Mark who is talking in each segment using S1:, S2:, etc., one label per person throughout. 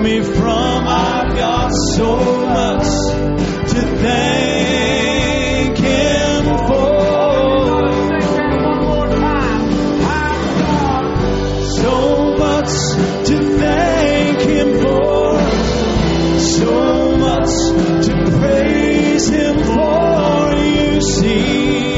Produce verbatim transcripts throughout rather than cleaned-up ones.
S1: me from. I've got so much to thank Him for. So much to thank Him for. So much to praise Him for. You see,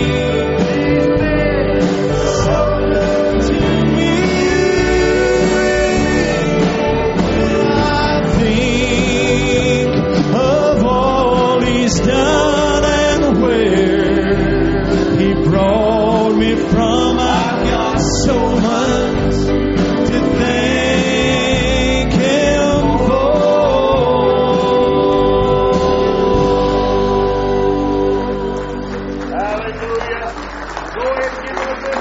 S1: done and where He brought me from. I've got so much to thank Him for.
S2: Hallelujah. Go ahead and give Him a big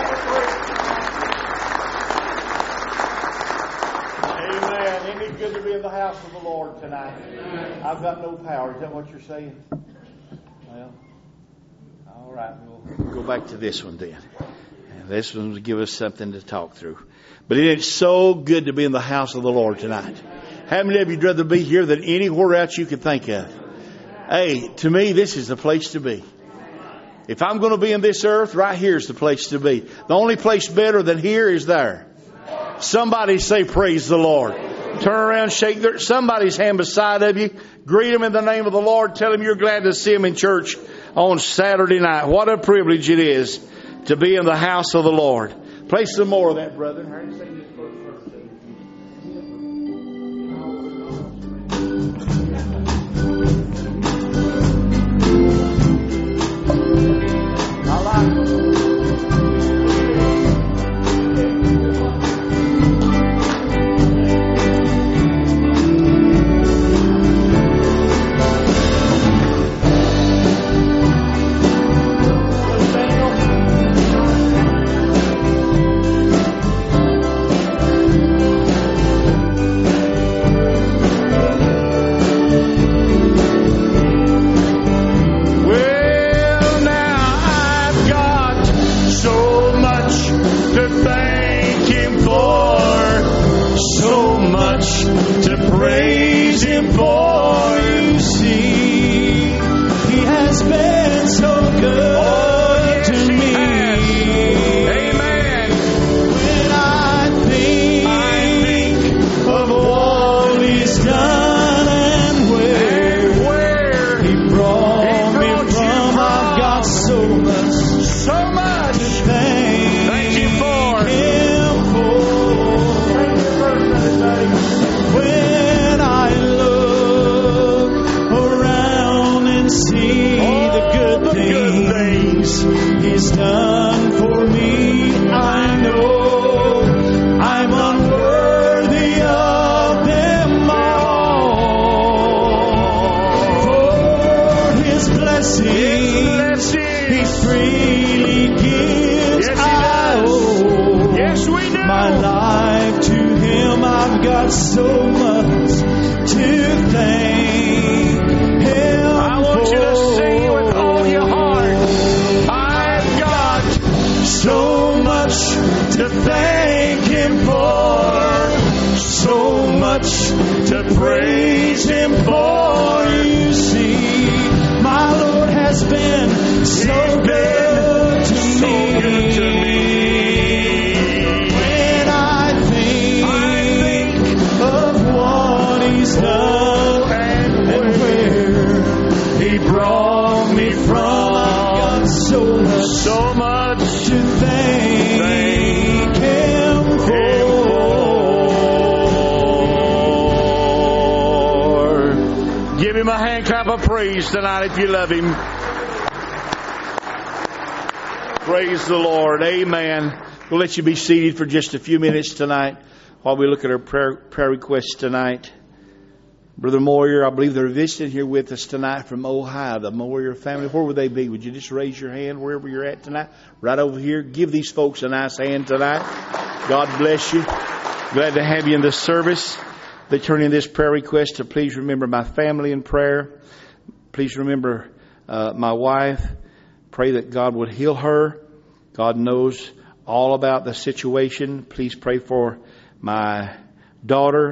S2: hand. Amen. Isn't it good to be in the house of the Lord tonight? I've got no power. Is that what you're saying? Well, all right. We'll go back to this one then. And this one will give us something to talk through. But it is so good to be in the house of the Lord tonight. How many of you would rather be here than anywhere else you could think of? Hey, to me, this is the place to be. If I'm going to be in this earth, right here is the place to be. The only place better than here is there. Somebody say, praise the Lord. Turn around, shake their, somebody's hand beside of you. Greet them in the name of the Lord. Tell them you're glad to see them in church on Saturday night. What a privilege it is to be in the house of the Lord. Play some more of that, brother. I like it. Tonight, if you love Him. Praise the Lord. Amen. We'll let you be seated for just a few minutes tonight while we look at our prayer, prayer requests tonight. Brother Moyer, I believe they're visiting here with us tonight from Ohio, the Moyer family. Where would they be? Would you just raise your hand wherever you're at tonight? Right over here. Give these folks a nice hand tonight. God bless you. Glad to have you in this service. They turn in this prayer request to please remember my family in prayer. Please remember uh, my wife. Pray that God would heal her. God knows all about the situation. Please pray for my daughter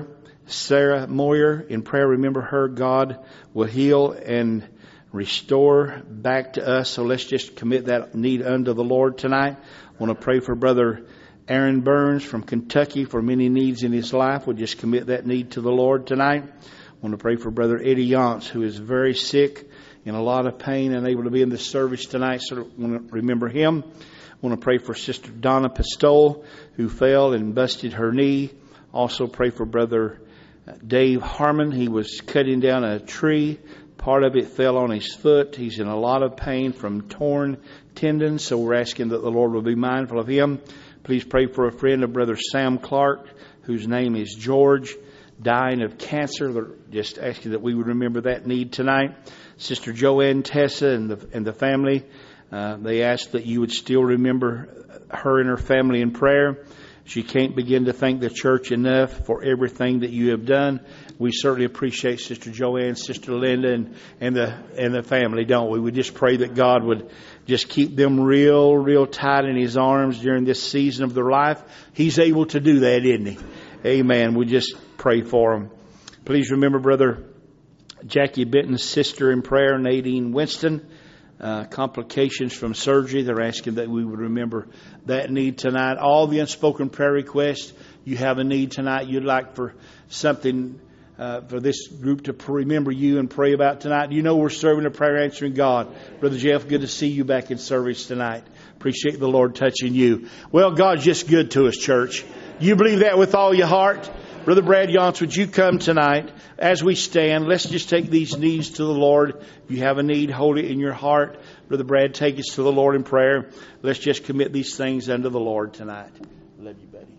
S2: Sarah Moyer in prayer. Remember her. God will heal and restore back to us. So let's just commit that need unto the Lord tonight. I want to pray for Brother Aaron Burns from Kentucky for many needs in his life. We'll just commit that need to the Lord tonight. I want to pray for Brother Eddie Yance, who is very sick, in a lot of pain, and able to be in the service tonight. So I want to remember him. I want to pray for Sister Donna Pistole, who fell and busted her knee. Also pray for Brother Dave Harmon. He was cutting down a tree. Part of it fell on his foot. He's in a lot of pain from torn tendons. So we're asking that the Lord will be mindful of him. Please pray for a friend of Brother Sam Clark, whose name is George, dying of cancer. They're just asking that we would remember that need tonight. Sister Joanne Tessa and the and the family, uh, they ask that you would still remember her and her family in prayer. She can't begin to thank the church enough for everything that you have done. We certainly appreciate Sister Joanne, Sister Linda, and, and the and the family, don't we? We just pray that God would just keep them real, real tight in His arms during this season of their life. He's able to do that, isn't He? Amen. We just pray for them. Please remember Brother Jackie Benton's sister in prayer, Nadine Winston. Uh, complications from surgery. They're asking that we would remember that need tonight. All the unspoken prayer requests, you have a need tonight you'd like for something uh, for this group to remember you and pray about tonight. You know we're serving a prayer answering God. Brother Jeff, good to see you back in service tonight. Appreciate the Lord touching you. Well, God's just good to us, church. You believe that with all your heart? Brother Brad Yance, would you come tonight as we stand? Let's just take these needs to the Lord. If you have a need, hold it in your heart. Brother Brad, take us to the Lord in prayer. Let's just commit these things unto the Lord tonight. Love you, buddy.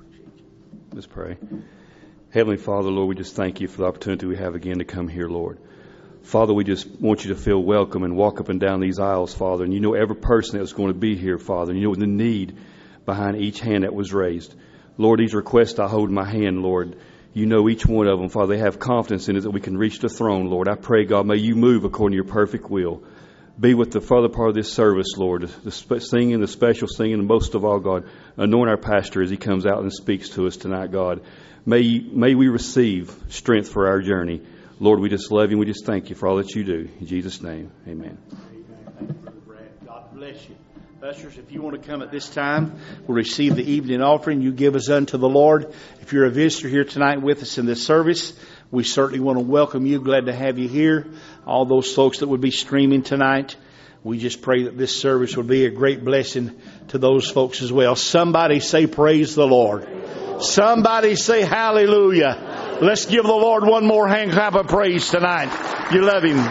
S3: Let's pray. Heavenly Father, Lord, we just thank you for the opportunity we have again to come here, Lord. Father, we just want you to feel welcome and walk up and down these aisles, Father. And you know every person that was going to be here, Father. And you know the need behind each hand that was raised. Lord, these requests I hold in my hand, Lord, you know each one of them, Father. They have confidence in it that we can reach the throne, Lord. I pray, God, may you move according to your perfect will. Be with the further part of this service, Lord, the sp- singing, the special singing, and most of all, God, anoint our pastor as he comes out and speaks to us tonight, God. May, you, may we receive strength for our journey. Lord, we just love you and we just thank you for all that you do. In Jesus' name, amen.
S2: Amen. Thank you, Brother Brad. God bless you. Ushers, if you want to come at this time, we'll receive the evening offering you give us unto the Lord. If you're a visitor here tonight with us in this service, we certainly want to welcome you. Glad to have you here. All those folks that would be streaming tonight, we just pray that this service will be a great blessing to those folks as well. Somebody say praise the Lord. Somebody say hallelujah. Let's give the Lord one more hand clap of praise tonight. You love Him.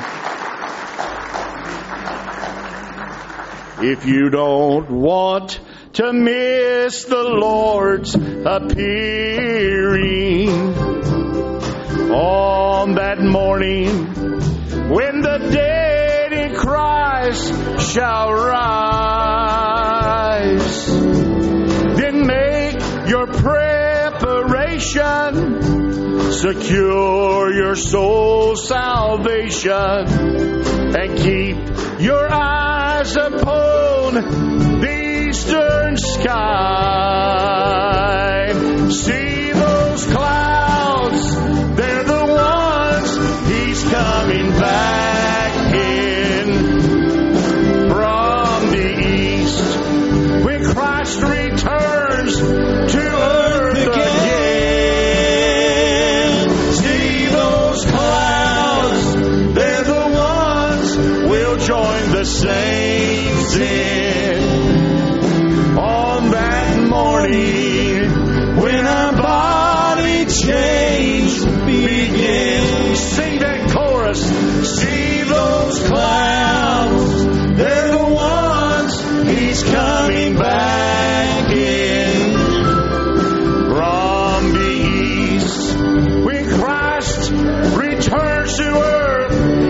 S2: If you don't want to miss the Lord's appearing on that morning when the dead in Christ shall rise, then make your preparation, secure your soul's salvation, and keep your eyes upon the eastern sky. See those clouds, they're the ones He's coming back in from the east when Christ returns to earth again. See those clouds, they're the ones we'll join the saints in on that morning when our body change begins. Sing that chorus. See those clouds, they're the ones He's coming back in from the east when Christ returns to earth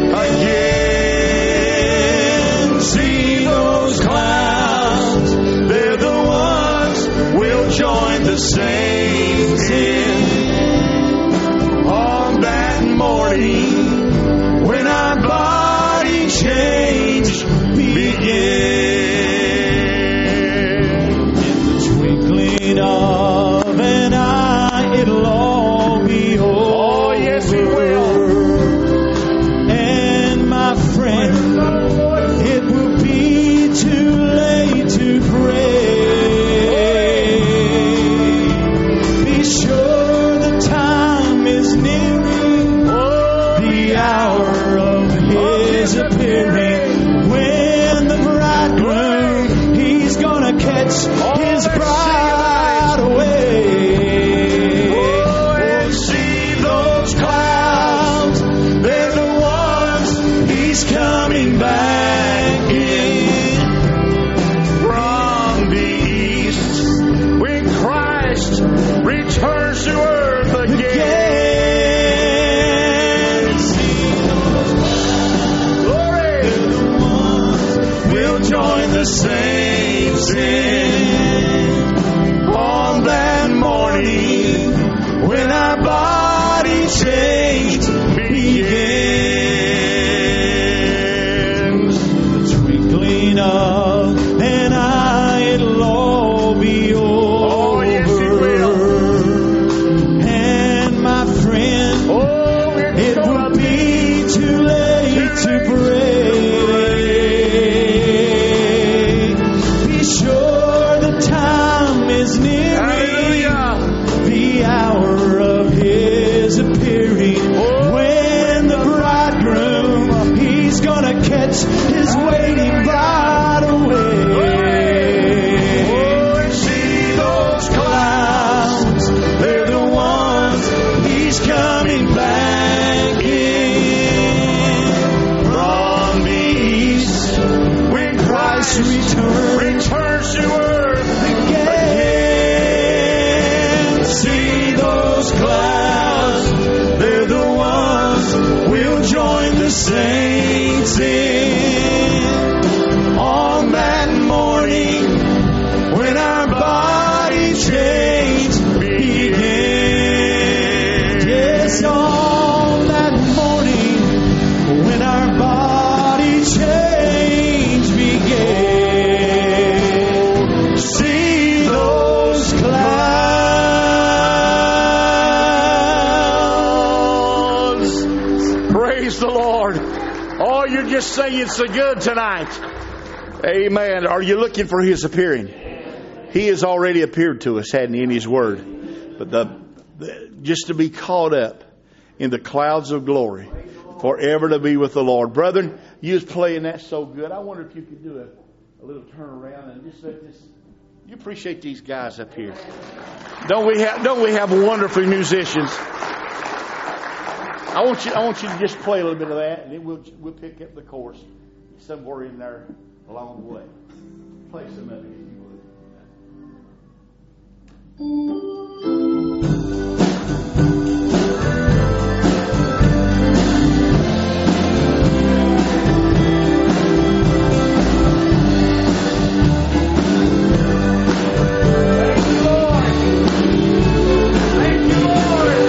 S2: again. See those clouds, they're the ones we'll join the saints in on that morning when our body changes
S1: our body change begins. The twinkling of an eye, it'll all be over.
S2: Oh, yes, it will.
S1: And my friend,
S2: Oh, it's
S1: it
S2: gonna
S1: will be too late to pray. Be sure the time is nearing,
S2: Hallelujah.
S1: the hour of His appearing. When the bridegroom, He's gonna catch His waiting bride away.
S2: Oh, and see those
S1: Clouds, they're the ones He's coming back in from the east
S2: when
S1: Christ returns
S2: returns to earth.
S1: again. See those clouds, they're the ones we'll join the saints in on that morning when our body change begins. Yes, on that morning when our body change begins. See those clouds.
S2: Praise the Lord. Oh, you're just singing so good tonight. Amen. Are you looking for His appearing? He has already appeared to us, hadn't He, in His Word? But the, the just to be caught up in the clouds of glory, forever to be with the Lord. Brethren, you was playing that so good. I wonder if you could do a, a little turn around and just let this. You appreciate these guys up here, don't we? Have don't we have wonderful musicians? I want you. I want you to just play a little bit of that, and then we'll we'll pick up the chorus somewhere in there along the way. Play some of it, if you would. Thank you, Lord. Thank you, Lord.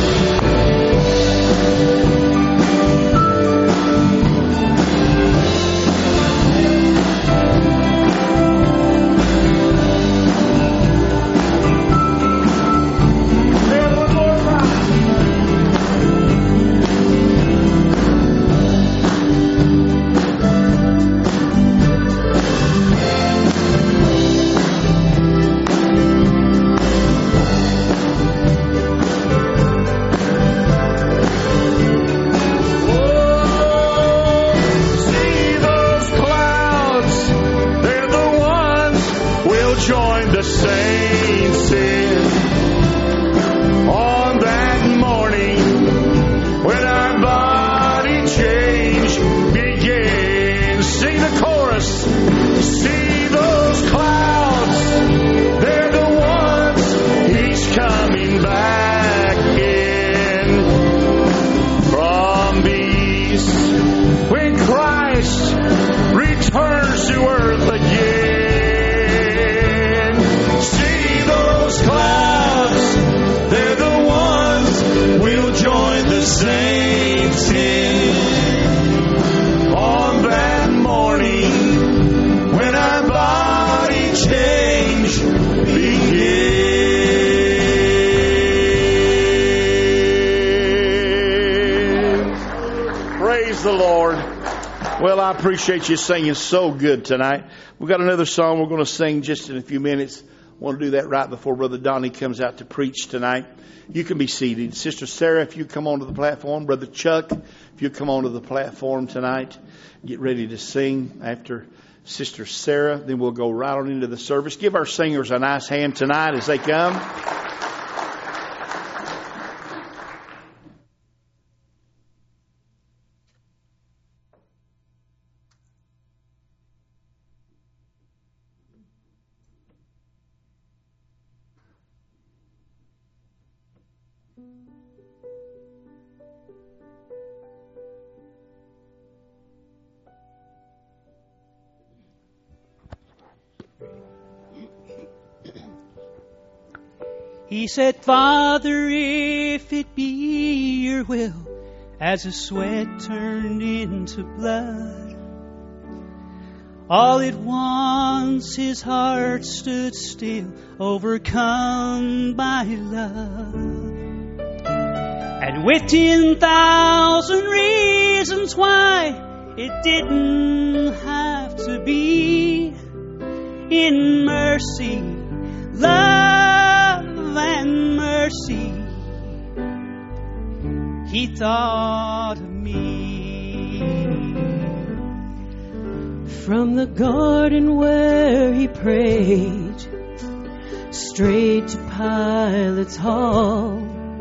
S2: Join the saints in on that morning when our body change begins. Sing the chorus. See those clouds, they're the ones He's coming back in from the east when Christ returns to earth again.
S1: Clouds, they're the ones we'll join the saints in on that morning when our body change begins.
S2: Praise the Lord. Well, I appreciate you singing so good tonight. We've got another song we're going to sing just in a few minutes. Want to do that right before Brother Donnie comes out to preach tonight. You can be seated. Sister Sarah, if you come onto the platform. Brother Chuck, if you come onto the platform tonight, get ready to sing after Sister Sarah. Then we'll go right on into the service. Give our singers a nice hand tonight as they come.
S4: He said, Father, if it be your will, as the sweat turned into blood. All at once his heart stood still, overcome by love. And with ten thousand reasons why it didn't have to be, in mercy, love and mercy, he thought of me.
S5: From the garden where he prayed, straight to Pilate's hall,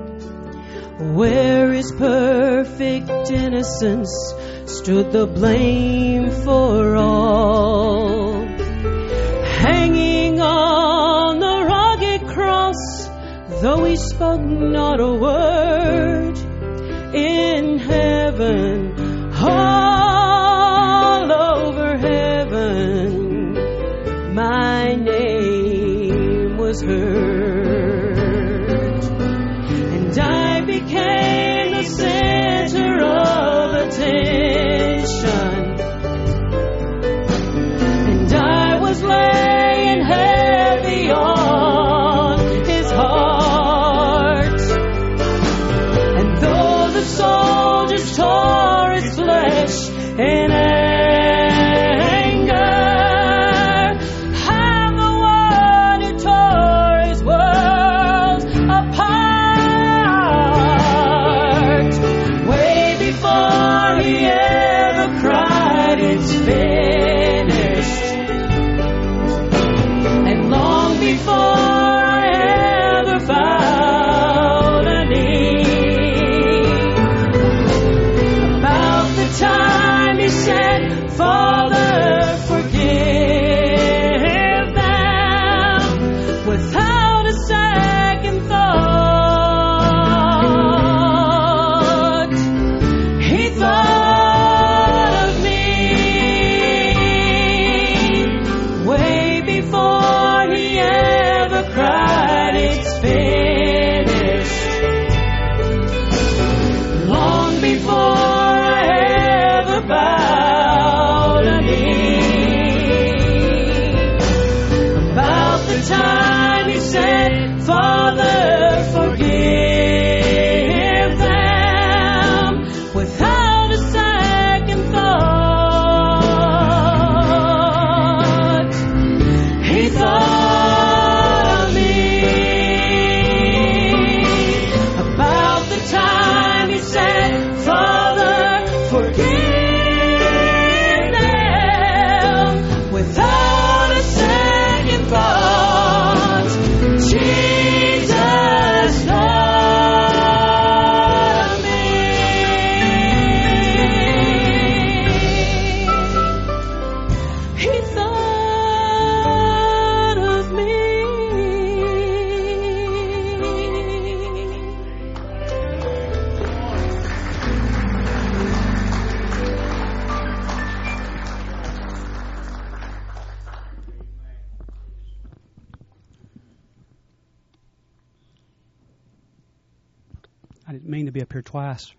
S5: where his perfect innocence stood the blame for all. Hanging on the rugged cross, though he spoke not a word, in heaven, all over heaven, my name was heard. And I became the center of attention, and I was laying heavy on his heart. And though the soldiers tore his flesh in anger, I'm the one who tore his world apart. Way before he ever cried, it's finished. And long before I ever bowed a knee, about the time he said, Father, forgive them, without a second thought, he thought of me. Way before he ever cried, it's finished. Long before I ever bowed a knee, about the time he said, Father, forgive them, without a second thought, he thought of me. About the time he said, Father, forgive them, without a second thought, Jesus thought of me. He thought of me.
S4: I didn't mean to be up here twice.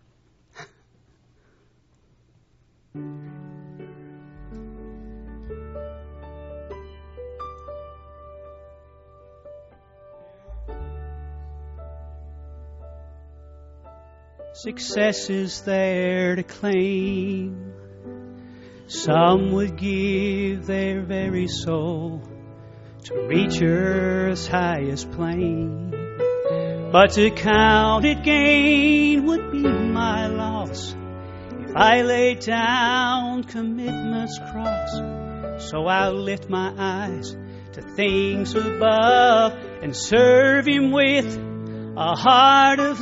S4: Success is there to claim. Some would give their very soul to reach earth's highest plane. But to count it gain would be my loss if I lay down commitment's cross. So I'll lift my eyes to things above and serve Him with a heart of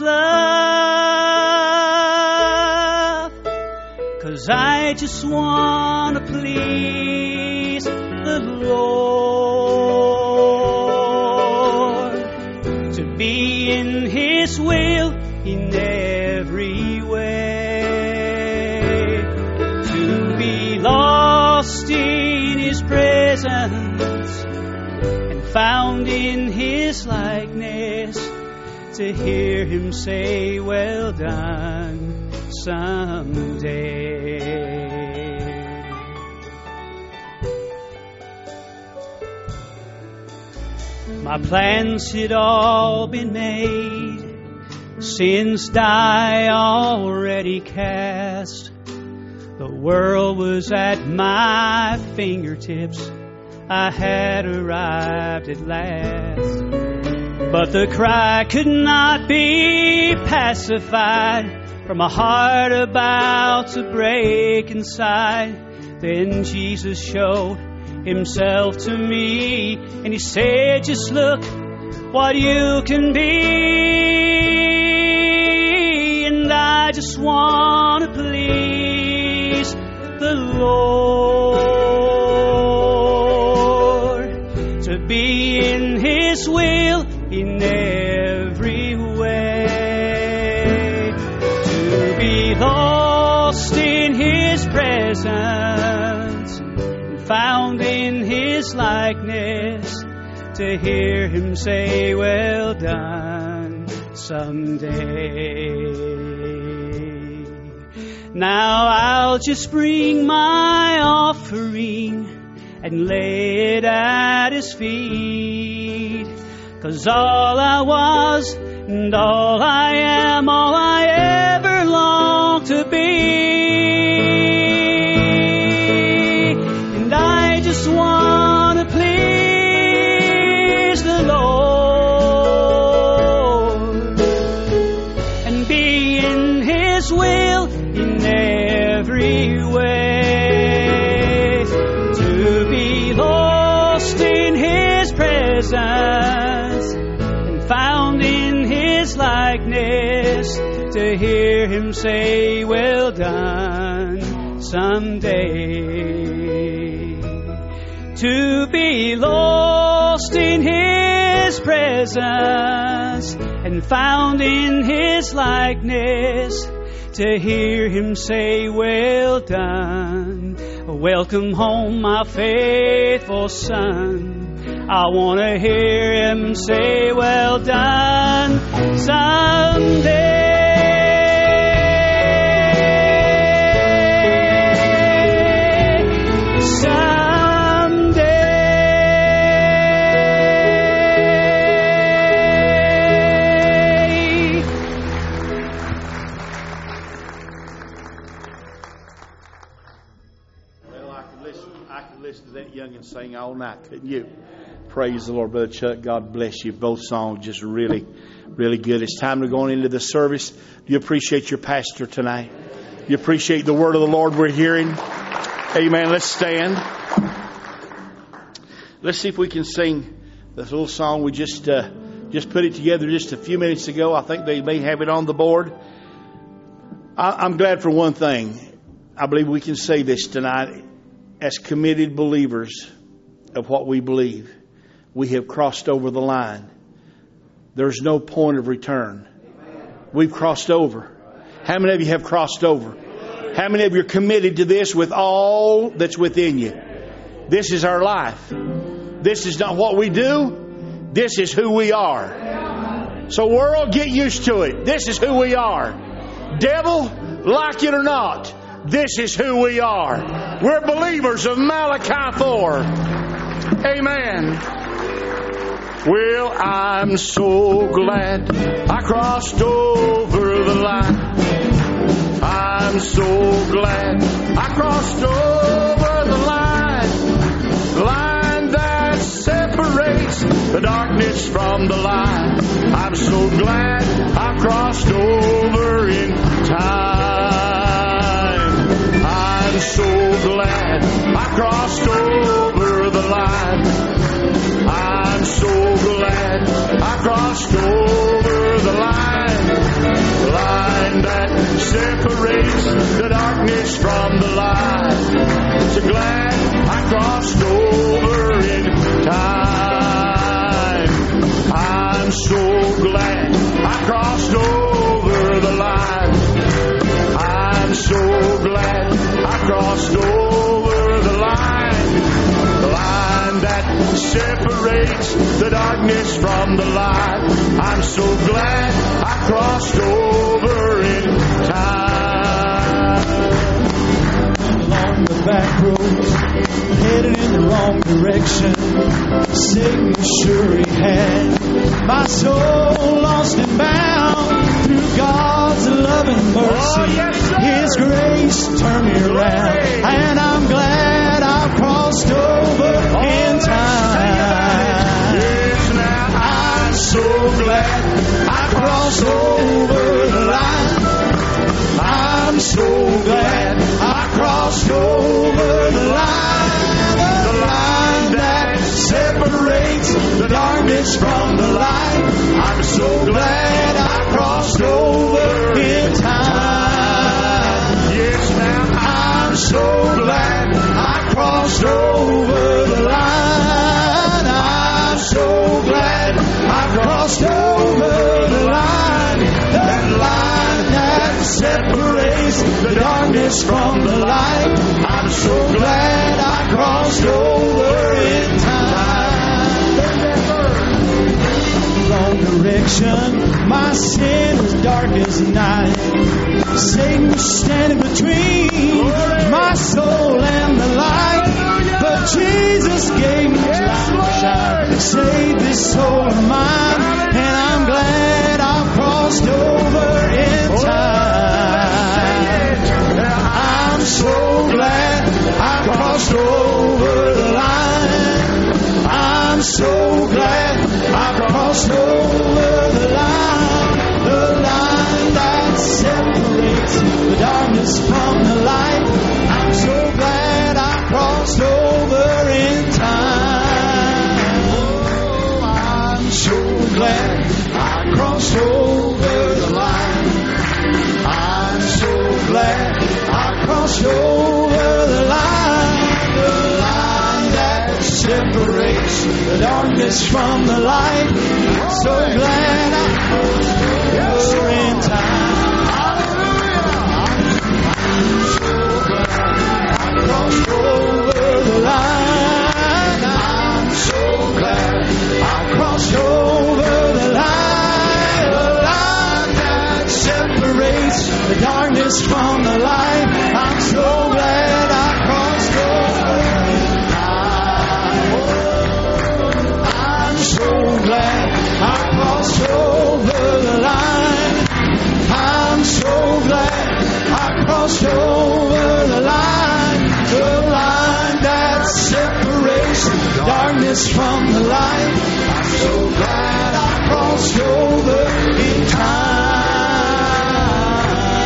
S4: love. 'Cause I just want to please the Lord, to be in His will in every way, to be lost in His presence and found in His likeness, to hear Him say, well done, someday. My plans had all been made, sin's die already cast. The world was at my fingertips, I had arrived at last. But the cry could not be pacified from a heart about to break inside. Then Jesus showed Himself to me, and He said, just look what you can be. And I just want to please the Lord, to be in His will in every way, to be lost in His presence, found in His likeness, to hear Him say, well done, someday. Now I'll just bring my offering and lay it at His feet, 'cause all I was and all I am, all I ever long to be. Just want to please the Lord and be in His will in every way, to be lost in His presence and found in His likeness, to hear Him say, well done, someday. To be lost in His presence and found in His likeness, to hear Him say, well done. Welcome home, my faithful son. I want to hear Him say, well done, someday.
S2: Sing all night, couldn't you? Praise the Lord, Brother Chuck. God bless you. Both songs just really, really good. It's time to go on into the service. Do you appreciate your pastor tonight? Do you appreciate the word of the Lord we're hearing? Amen. Let's stand. Let's see if we can sing this little song. We just uh, just put it together just a few minutes ago. I think they may have it on the board. I, I'm glad for one thing. I believe we can say this tonight. As committed believers of what we believe, we have crossed over the line. There's no point of return. We've crossed over. How many of you have crossed over? How many of you are committed to this with all that's within you? This is our life. This is not what we do. This is who we are. So world, get used to it. This is who we are. Devil, like it or not, this is who we are. We're believers of Malachi four. Amen. Well, I'm so glad I crossed over the line. I'm so glad I crossed over the line. The line that separates the darkness from the light. I'm so glad I crossed over in time. I'm so glad I crossed over the line. I'm so glad I crossed over the line. The line that separates the darkness from the light. So glad I crossed over in time. I'm so glad I crossed over the line. I'm so glad I crossed over the line. The line
S1: line that separates the darkness from the light. I'm so glad I crossed over in time.
S6: Along the back roads, headed in the wrong direction. Satan sure he had my soul lost and bound. Through God's love and mercy,
S1: Oh, yes, sir.
S6: His grace turned me around. And I'm glad I crossed over in time.
S1: Yes, now
S6: I'm so glad I crossed over the line. I'm so glad I crossed over the line. The line that separates the darkness from the light. I'm so glad I crossed over in time.
S1: yes, now
S6: I'm so glad I crossed over the line. I'm so glad I crossed over the line. That line that separates the darkness from the light. I'm so glad I crossed over in time. Wrong direction, my sin was dark as night. Satan was standing between my soul and the light. But Jesus gave me his light shine, saved this soul of mine. And I'm glad I crossed over in time. I'm so glad I crossed over the line. I'm so glad I crossed over the line. The line that separates the darkness from the light. I'm so glad I crossed over in time. Oh, I'm so glad I crossed over the line. I'm so glad I crossed over the line. The line that separates the darkness from the light. I'm so glad I crossed over in time. Crossed over the line. I'm so glad I crossed over the line. The line that separates the darkness from the light. I'm so glad I crossed over the line. I'm so glad I crossed over the line. I'm so glad I crossed over the line. The line that separates darkness from the light. I'm so glad I crossed over in time.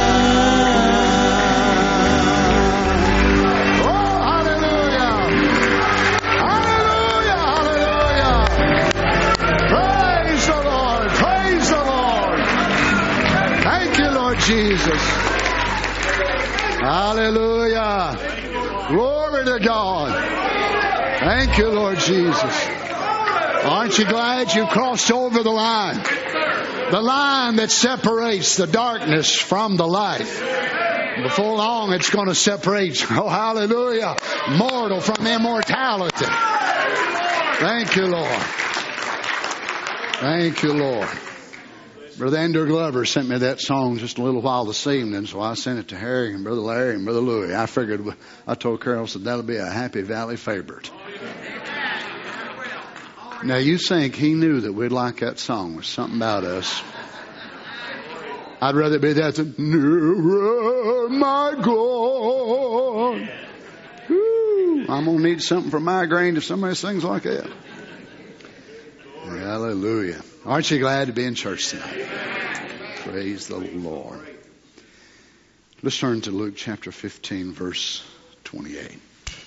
S7: Oh, hallelujah! Hallelujah! Hallelujah! Praise the Lord! Praise the Lord! Thank you, Lord Jesus. Hallelujah! Glory to God. Thank you, Lord Jesus. Aren't you glad you crossed over the line? The line that separates the darkness from the light. Before long, it's going to separate, oh, hallelujah, mortal from immortality. Thank you, Lord. Thank you, Lord. Brother Andrew Glover sent me that song just a little while this evening, so I sent it to Harry and Brother Larry and Brother Louie. I figured, I told Carol, said that'll be a Happy Valley favorite. Now you think he knew that we'd like that song with something about us. I'd rather be that than nearer, my God. Woo. I'm going to need something for migraine if somebody sings like that. Hallelujah. Aren't you glad to be in church tonight? Praise the Lord. Let's turn to Luke chapter fifteen, verse twenty-eight.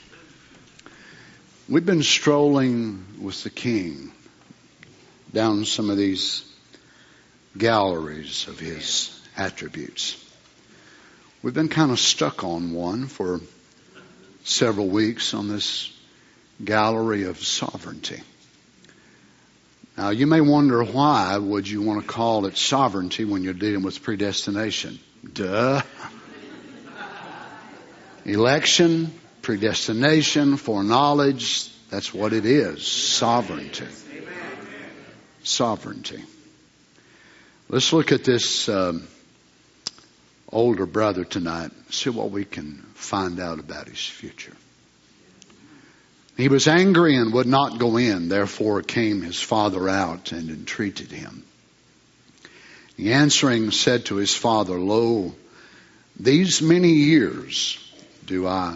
S7: We've been strolling with the King down some of these galleries of his attributes. We've been kind of stuck on one for several weeks on this gallery of sovereignty. Now, you may wonder, why would you want to call it sovereignty when you're dealing with predestination? Duh. Election, predestination, foreknowledge, That's what it is. Sovereignty. Sovereignty. Let's look at this um, older brother tonight. See what we can find out about his future. He was angry and would not go in. Therefore came his father out and entreated him. He answering said to his father, Lo, these many years do I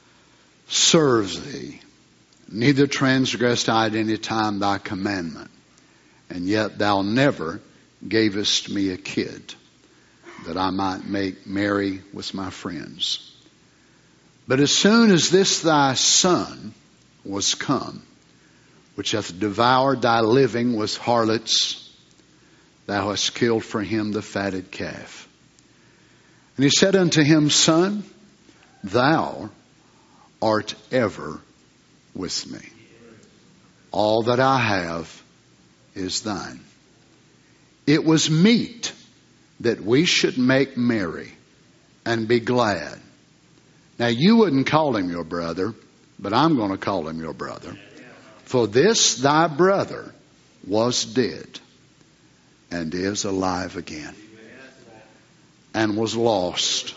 S7: serve thee. Neither transgressed I at any time thy commandment. And yet thou never gavest me a kid, that I might make merry with my friends. But as soon as this thy son was come, which hath devoured thy living with harlots, thou hast killed for him the fatted calf. And he said unto him, Son, thou art ever with me. All that I have is thine. It was meet that we should make merry and be glad. Now you wouldn't call him your brother, but I'm going to call him your brother. For this thy brother was dead and is alive again, and was lost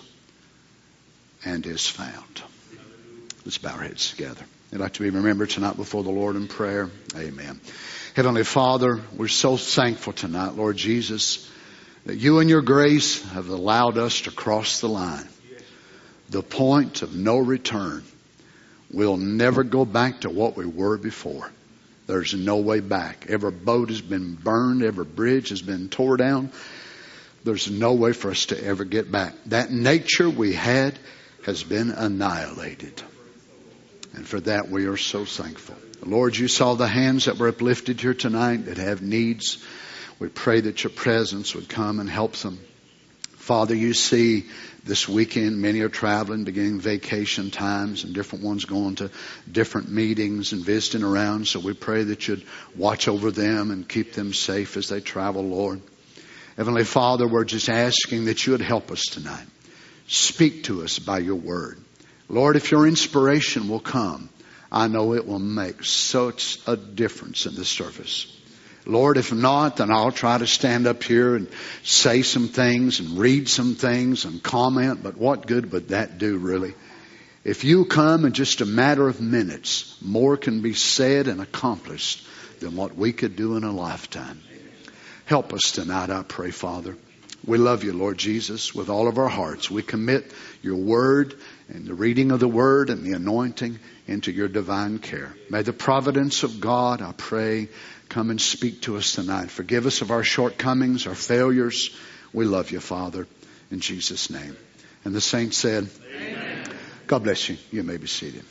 S7: and is found. Let's bow our heads together. I'd like to be remembered tonight before the Lord in prayer. Amen. Heavenly Father, we're so thankful tonight, Lord Jesus, that you and your grace have allowed us to cross the line. The point of no return. We'll never go back to what we were before. There's no way back. Every boat has been burned. Every bridge has been tore down. There's no way for us to ever get back. That nature we had has been annihilated. And for that we are so thankful. Lord, you saw the hands that were uplifted here tonight that have needs. We pray that your presence would come and help them. Father, you see this weekend many are traveling, beginning vacation times, and different ones going to different meetings and visiting around. So we pray that you'd watch over them and keep them safe as they travel, Lord. Heavenly Father, we're just asking that you would help us tonight. Speak to us by your word. Lord, if your inspiration will come, I know it will make such a difference in the service. Lord, if not, then I'll try to stand up here and say some things and read some things and comment. But what good would that do, really? If you come in just a matter of minutes, more can be said and accomplished than what we could do in a lifetime. Help us tonight, I pray, Father. We love you, Lord Jesus, with all of our hearts. We commit your word and the reading of the word and the anointing into your divine care. May the providence of God, I pray, come and speak to us tonight. Forgive us of our shortcomings, our failures. We love you, Father, in Jesus' name. And the saints said, Amen. God bless you. You may be seated.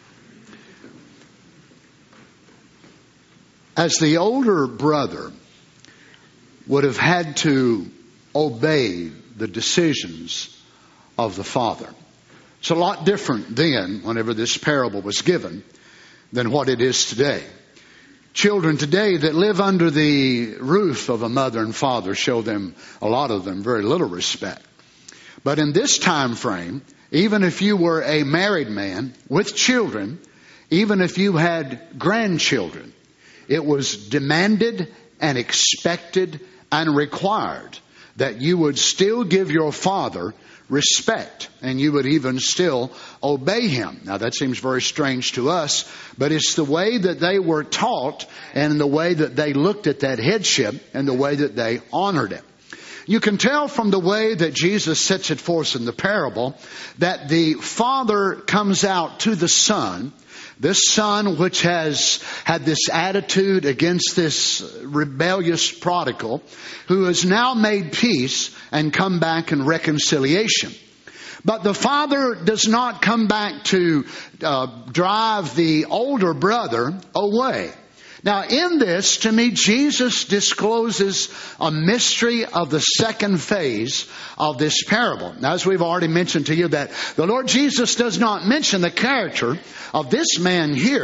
S7: As the older brother would have had to obey the decisions of the father. It's a lot different then, whenever this parable was given, than what it is today. Children today that live under the roof of a mother and father show them, a lot of them, very little respect. But in this time frame, even if you were a married man with children, even if you had grandchildren, it was demanded and expected and required that you would still give your father respect, and you would even still obey him. Now that seems very strange to us, but it's the way that they were taught and the way that they looked at that headship and the way that they honored it. You can tell from the way that Jesus sets it forth in the parable that the father comes out to the son. This son which has had this attitude against this rebellious prodigal, who has now made peace and come back in reconciliation. But the father does not come back to uh, drive the older brother away. Now in this, to me, Jesus discloses a mystery of the second phase of this parable. Now, as we've already mentioned to you, that the Lord Jesus does not mention the character of this man here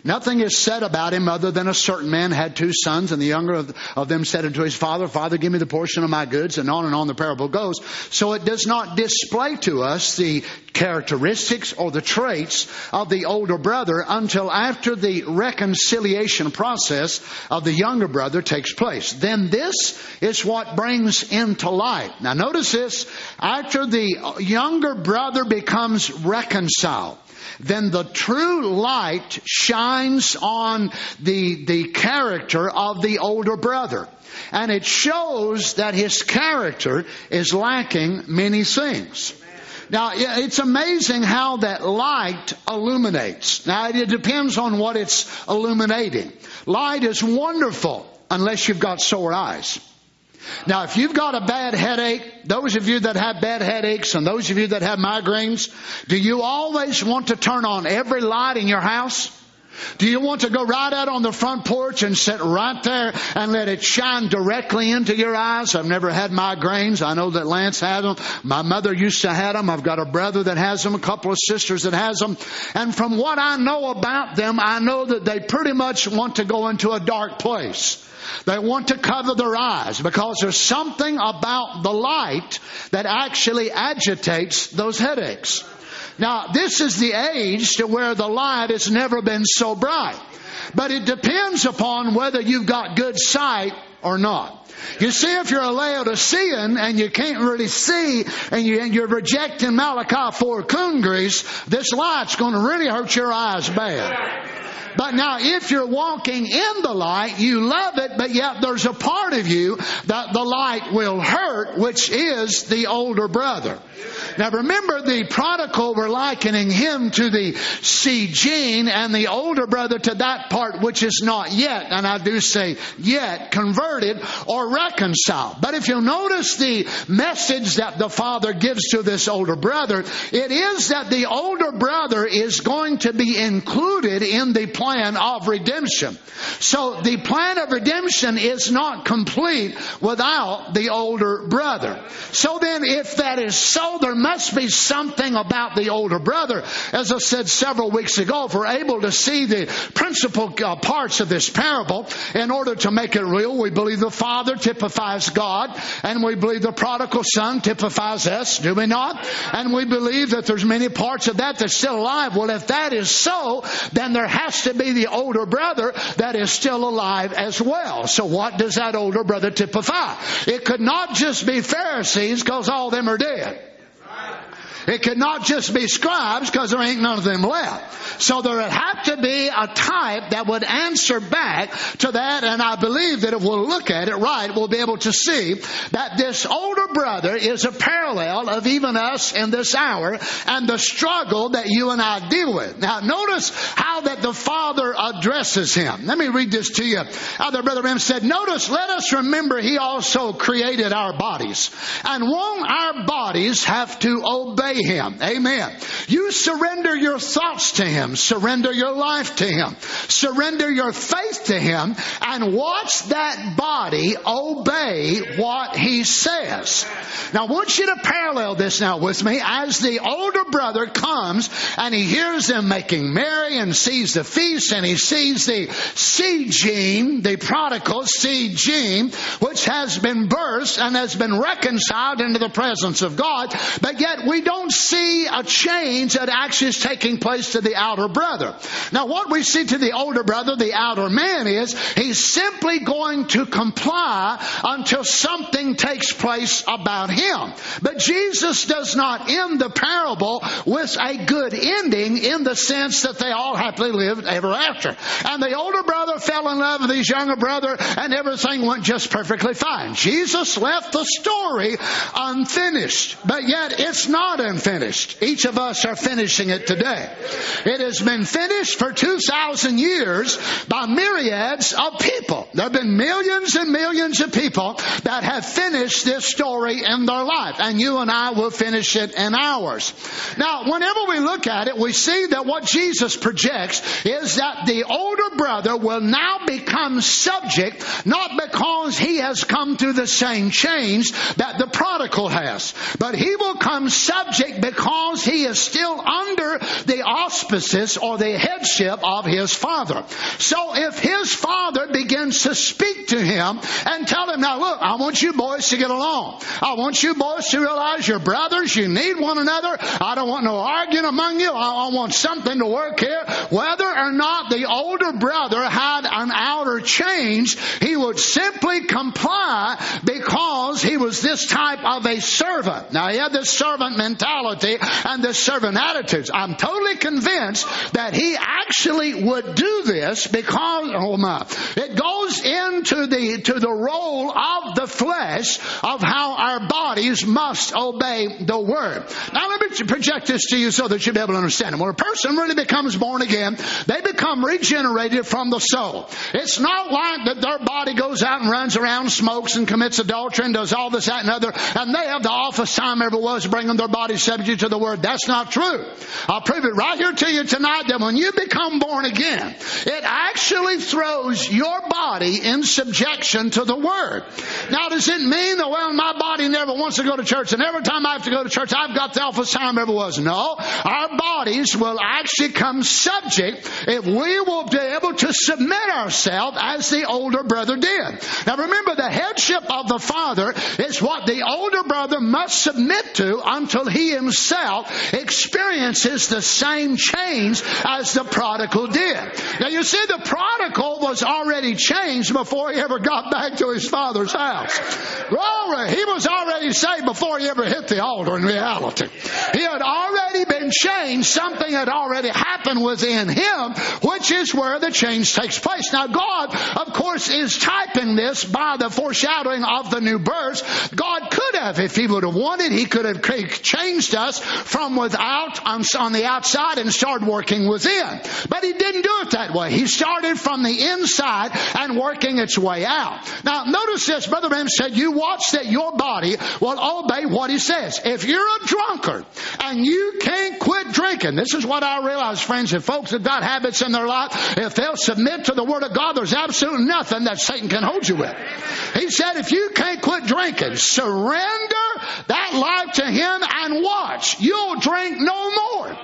S7: Nothing is said about him other than a certain man had two sons, and the younger of, of them said unto his father, Father, give me the portion of my goods, and on and on the parable goes. So it does not display to us the characteristics or the traits of the older brother until after the reconciliation process of the younger brother takes place. Then this is what brings into light. Now notice this, after the younger brother becomes reconciled, then the true light shines on the, the character of the older brother. And it shows that his character is lacking many things. Now, it's amazing how that light illuminates. Now, it depends on what it's illuminating. Light is wonderful unless you've got sore eyes. Now, if you've got a bad headache, those of you that have bad headaches and those of you that have migraines, do you always want to turn on every light in your house? Do you want to go right out on the front porch and sit right there and let it shine directly into your eyes? I've never had migraines. I know that Lance had them. My mother used to have them. I've got a brother that has them, a couple of sisters that has them. And from what I know about them, I know that they pretty much want to go into a dark place. They want to cover their eyes because there's something about the light that actually agitates those headaches. Now, this is the age to where the light has never been so bright. But it depends upon whether you've got good sight or not. You see, if you're a Laodicean and you can't really see and, you, and you're rejecting Malachi four coon grease, this light's going to really hurt your eyes bad. But now if you're walking in the light, you love it, but yet there's a part of you that the light will hurt, which is the older brother. Now remember, the prodigal, we're likening him to the seed gene, and the older brother to that part which is not yet, and I do say yet, converted or reconciled. But if you'll notice the message that the father gives to this older brother, it is that the older brother is going to be included in the plan of redemption. So the plan of redemption is not complete without the older brother. So then if that is so, there must be something about the older brother. As I said several weeks ago, if we're able to see the principal uh, parts of this parable, in order to make it real, we believe the Father typifies God, and we believe the prodigal son typifies us, do we not? And we believe that there's many parts of that that's still alive. Well, if that is so, then there has to be the older brother that is still alive as well. So what does that older brother typify? It could not just be Pharisees, because all of them are dead. It could not just be scribes, because there ain't none of them left. So there would have to be a type that would answer back to that. And I believe that if we'll look at it right, we'll be able to see that this older brother is a parallel of even us in this hour and the struggle that you and I deal with. Now notice how that the Father addresses him. Let me read this to you. How the Brother Branham said, notice, let us remember he also created our bodies. And won't our bodies have to obey him? Amen. You surrender your thoughts to him. Surrender your life to him. Surrender your faith to him, and watch that body obey what he says. Now I want you to parallel this now with me. As the older brother comes and he hears them making merry and sees the feast, and he sees the seed gene, the prodigal seed gene, which has been birthed and has been reconciled into the presence of God, but yet we don't see a change that actually is taking place to the outer brother. Now what we see to the older brother, the outer man, is he's simply going to comply until something takes place about him. But Jesus does not end the parable with a good ending, in the sense that they all happily lived ever after. And the older brother fell in love with his younger brother, and everything went just perfectly fine. Jesus left the story unfinished, but yet it's not unfinished. Each of us are finishing it today. It has been finished for two thousand years by myriads of people. There have been millions and millions of people that have finished this story in their life, and you and I will finish it in ours. Now, whenever we look at it, we see that what Jesus projects is that the older brother will now become subject, not because he has come through the same change that the prodigal has, but he will come subject subject because he is still under the auspices or the headship of his father. So if his father begins to speak to him and tell him, now look, I want you boys to get along. I want you boys to realize you're brothers. You need one another. I don't want no arguing among you. I, I want something to work here. Whether or not the older brother had an outer change, he would simply comply because he was this type of a servant. Now, he had this servant mentality and this servant attitudes. I'm totally convinced that he actually would do this because, oh my, it goes into the, to the role of the flesh of how our bodies must obey the Word. Now, let me project this to you so that you'll be able to understand it. When a person really becomes born again, they become regenerated from the soul. It's not like that their body goes out and runs around, smokes and commits adultery and does all this, that, and other, and they have the office time ever was bringing their body subject to the Word. That's not true. I'll prove it right here to you tonight that when you become born again, it actually throws your body in subjection to the Word. Now, does it mean that, well, my body never wants to go to church, and every time I have to go to church, I've got the office time ever was? No. Our bodies will actually come subject if we will be able to submit ourselves as the older brother did. Now, remember, the headship of the father is what the older brother must submit to until he himself experiences the same change as the prodigal did. Now, you see, the prodigal was already changed before he ever got back to his father's house. Glory! He was already saved before he ever hit the altar in reality. He had already been changed. Something had already happened within him, which is where the change takes place. Now, God, of course, is typing this by the foreshadowing of the new birth. God could have, if he would have wanted, he could have changed us from without on the outside and started working within. But he didn't do it that way. He started from the inside and working its way out. Now, notice this. Brother Branham said, you watch that your body will obey what he says. If you're a drunkard and you can't quit drinking, this is what I realize, friends, if folks have got habits in their life, if they'll submit to the Word of God, there's absolutely nothing that Satan can hold you with. He said, if you can't quit drinking, surrender that life to him and watch. You'll drink no more.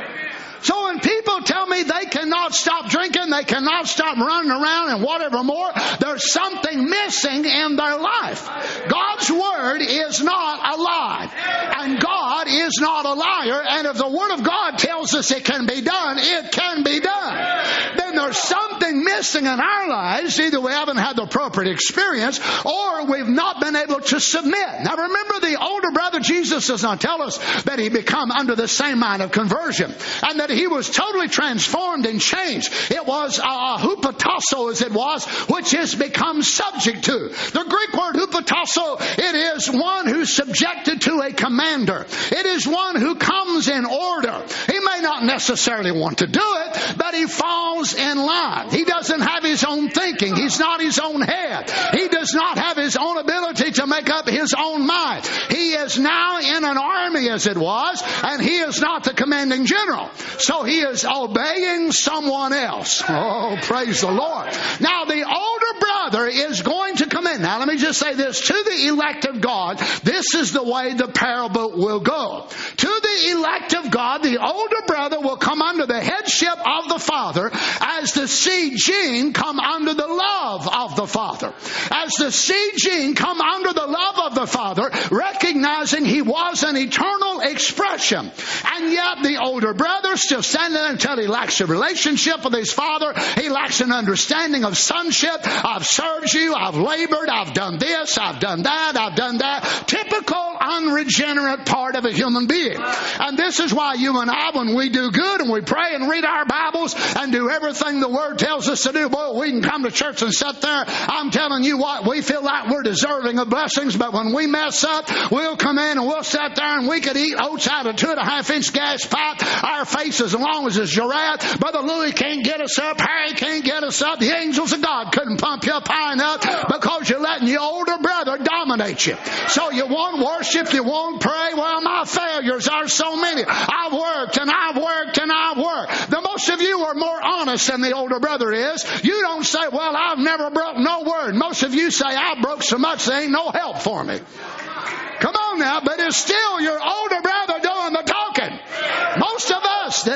S7: So when people tell me they cannot stop drinking, they cannot stop running around and whatever more, there's something missing in their life. God's Word is not a lie. And God is not a liar. And if the Word of God tells us it can be done, it can be done. Then there's something missing in our lives. Either we haven't had the appropriate experience or we've not been able to submit. Now remember, the older brother, Jesus does not tell us that he become under the same mind of conversion and that he was totally transformed and changed. It was uh, hupotasso, as it was, which is become subject to. The Greek word hupotasso, it is one who's subjected to a commander. It is one who comes in order. He may not necessarily want to do it, but he falls in line. He doesn't have his own thinking. He's not his own head. He does not have his own ability to make up his own mind. He is now in an army, as it was, and he is not the commanding general. So he is obeying someone else. Oh, praise the Lord. Now, the older brother is going to come in. Now, let me just say this. To the elect of God, this is the way the parable will go. To the elect of God, the older brother will come under the headship of the father as the seed gene come under the love of the father. As the seed gene come under the love of the father, recognizing he was an eternal expression. And yet the older brother still standing there until he lacks a relationship with his father. He lacks an understanding of sonship. I've served you. I've labored. I've done this. I've done that. I've done that. Typical unregenerate part of a human being. And this is why you and I, when we do good and we pray and read our Bibles and do everything the Word tells us to do, boy, we can come to church and sit there. I'm telling you what, we feel like we're deserving of blessings, but when we mess up, we'll come in and we'll sit there and we could eat oats out of a two and a half inch gas pipe. Our face as long as a giraffe. Brother Louis can't get us up. Harry can't get us up. The angels of God couldn't pump you up high enough because you're letting your older brother dominate you. So you won't worship, you won't pray. Well, my failures are so many. I've worked and I've worked and I've worked. The most of you are more honest than the older brother is. You don't say, well, I've never broke no word. Most of you say, I broke so much there ain't no help for me. Come on now, but it's still your older brother doing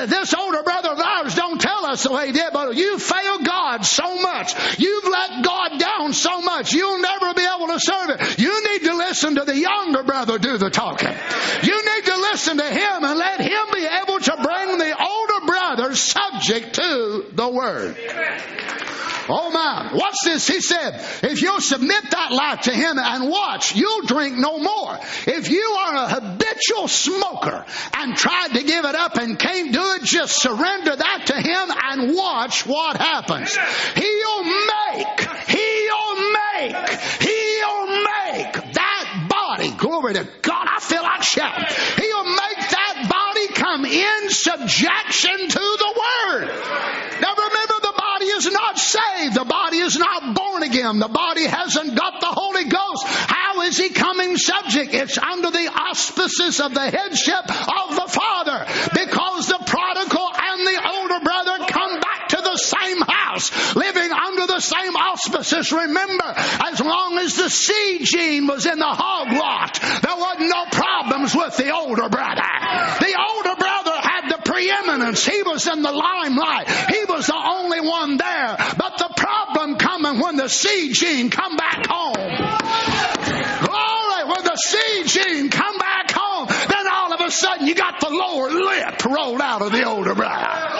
S7: said, this older brother of ours don't tell us the way he did, but you failed God so much. You've let God down so much. You'll never be able to serve it. You need to listen to the younger brother do the talking. You need to listen to him and let him be able to bring the older brother subject to the word. Oh my, watch this. He said, if you'll submit that life to him and watch, you'll drink no more. If you are a habitual smoker and tried to give it up and can't do it, just surrender that to him and watch what happens. He'll make, he'll make, he'll make that body, glory to God, I feel like shouting. He'll make that body come in subjection to the word. Now remember, the body is not saved. The body is not born again. The body hasn't got the Holy Ghost. How is he coming subject? It's under the auspices of the headship of the Father. Because the prodigal and the older brother come back to the same house, living under the same auspices. Remember, as long as the seed gene was in the hog lot, there wasn't no problems with the older brother. The older brother had the preeminence. He was in the limelight. He was the only one there. But the problem coming when the seed gene come back home. Glory, when the seed gene come back home, then all of a sudden you got the lower lip rolled out of the older brother.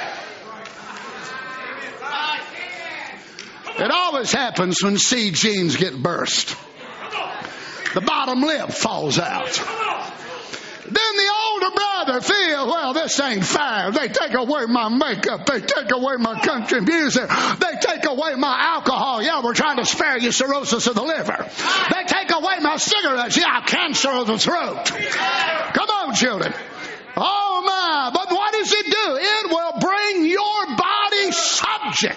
S7: It always happens when seed genes get burst. The bottom lip falls out. Then the older brother feels, well, this ain't fair. They take away my makeup. They take away my country music. They take away my alcohol. Yeah, we're trying to spare you cirrhosis of the liver. They take away my cigarettes. Yeah, cancer of the throat. Come on, children. Oh, my. But what does it do? It will bring your body subject.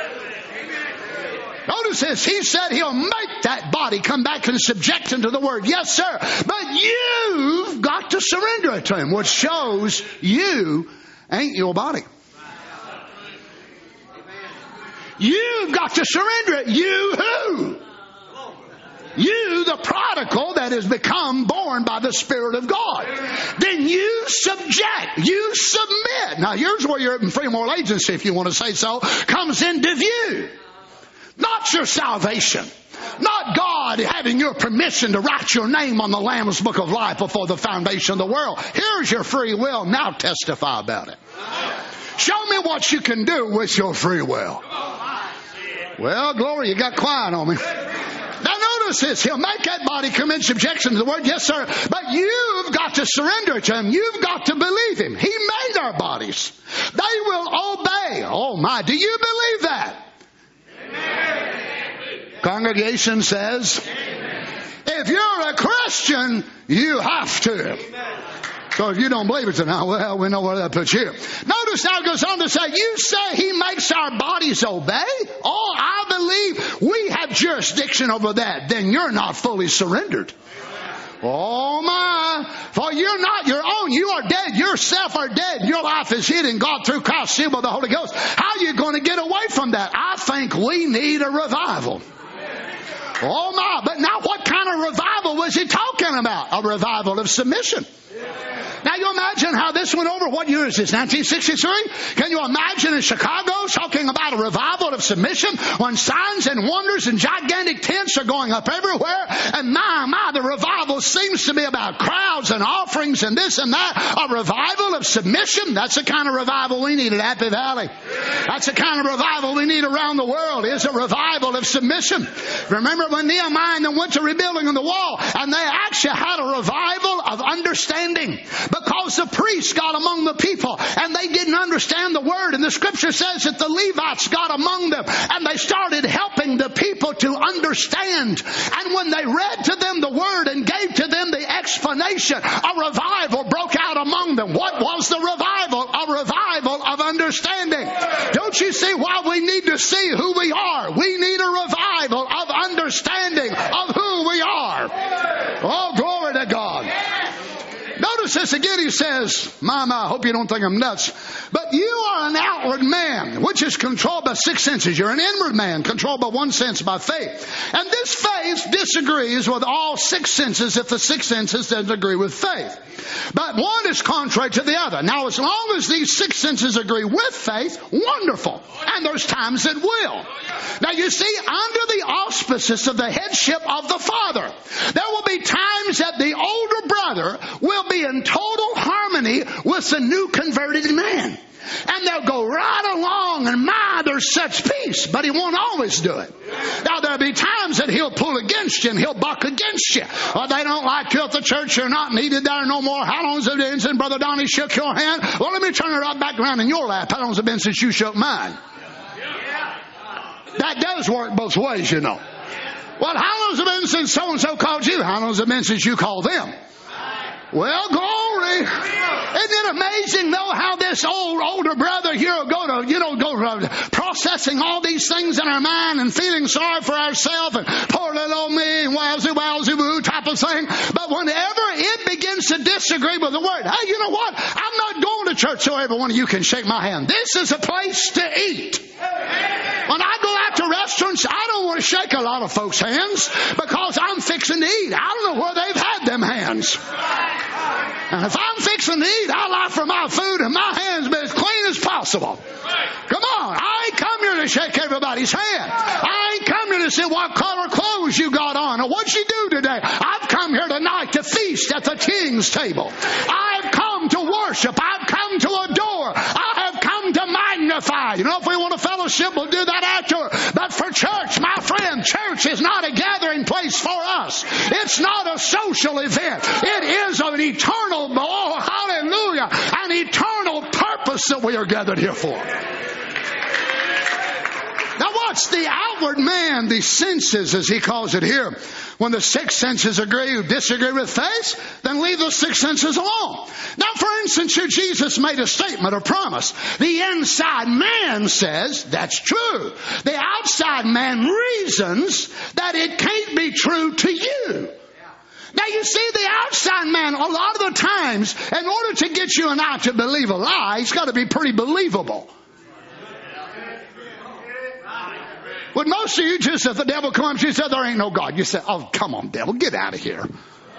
S7: Notice this. He said he'll make that body come back in subjection to the word. Yes, sir. But you've got to surrender it to him, which shows you ain't your body. You've got to surrender it. You who? You, the prodigal that has become born by the Spirit of God. Then you subject, you submit. Now, here's where your free moral agency, if you want to say so, comes into view. Not your salvation. Not God having your permission to write your name on the Lamb's Book of Life before the foundation of the world. Here's your free will. Now testify about it. Show me what you can do with your free will. Well, glory, you got quiet on me. Now notice this. He'll make that body come in subjection to the word. Yes, sir. But you've got to surrender to him. You've got to believe him. He made our bodies. They will obey. Oh, my. Do you believe that? Congregation says, if you're a Christian, you have to. So if you don't believe it, then, oh, well, we know where that puts you. Notice now it goes on to say, you say he makes our bodies obey? Oh, I believe we have jurisdiction over that. Then you're not fully surrendered. Oh my, for you're not your own. You are dead. Yourself are dead. Your life is hid in God through Christ, sealed by the Holy Ghost. How are you going to get away from that? I think we need a revival. Oh my, but now what kind of revival was he talking about? A revival of submission. Now you imagine how this went over. What year is this? nineteen sixty-three? Can you imagine in Chicago talking about a revival of submission when signs and wonders and gigantic tents are going up everywhere? And my, my, the revival seems to be about crowds and offerings and this and that. A revival of submission? That's the kind of revival we need at Happy Valley. That's the kind of revival we need around the world, is a revival of submission. Remember when Nehemiah and them went to rebuilding on the wall, and they actually had a revival of understanding. Because the priests got among the people and they didn't understand the word. And the scripture says that the Levites got among them and they started helping the people to understand. And when they read to them the word and gave to them the explanation, a revival broke out among them. What was the revival? A revival of understanding. Don't you see why we need to see who we are? We need a revival of understanding of who we are. Oh, glory to God. Notice this again. He says, my, my, I hope you don't think I'm nuts. But you are an outward man, which is controlled by six senses. You're an inward man, controlled by one sense, by faith. And this faith disagrees with all six senses if the six senses doesn't agree with faith. But one is contrary to the other. Now, as long as these six senses agree with faith, wonderful. And there's times it will. Now, you see, under the auspices of the headship of the Father, there will be times that the older brother will be in total harmony with the new converted man. And they'll go right along, and my, there's such peace. But he won't always do it. Now, there'll be times that he'll pull against you and he'll buck against you. Well, they don't like you at the church. You're not needed there no more. How long has it been since Brother Donnie shook your hand? Well, let me turn it right back around in your lap. How long has it been since you shook mine? That does work both ways, you know. Well, how long has it been since so-and-so called you? How long has it been since you called them? Well, glory. Isn't it amazing, though, how this old, older brother here will go to, you know, go to processing all these things in our mind and feeling sorry for ourselves and poor little old me and wowsy, wowsy, woo type of thing. But whenever it begins to disagree with the Word, hey, you know what? I'm not going to church so every one of you can shake my hand. This is a place to eat. When I go out to restaurants, I don't want to shake a lot of folks' hands because I'm fixing to eat. I don't know where they've had them hands. And if I'm fixing to eat, I like for my food and my hands be as clean as possible. Come on. I ain't come here to shake everybody's hand. I ain't come here to see what color clothes you got on or what you do today. I've come here tonight to feast at the King's table. I've come to worship. I've come to adore. I have come to magnify. You know, if we want a fellowship, we'll do that after. But for church, my friend, church is not a gathering place for us. It's not a social event. It is an eternal, oh, hallelujah, an eternal purpose that we are gathered here for. Now watch the outward man, the senses as he calls it here. When the six senses agree or disagree with faith, then leave the six senses alone. Now for instance, here Jesus made a statement or promise. The inside man says that's true. The outside man reasons that it can't be true to you. Now you see, the outside man, a lot of the times, in order to get you and I to believe a lie, he's got to be pretty believable. Would most of you just, if the devil comes, you say, there ain't no God. You say, oh, come on, devil, get out of here.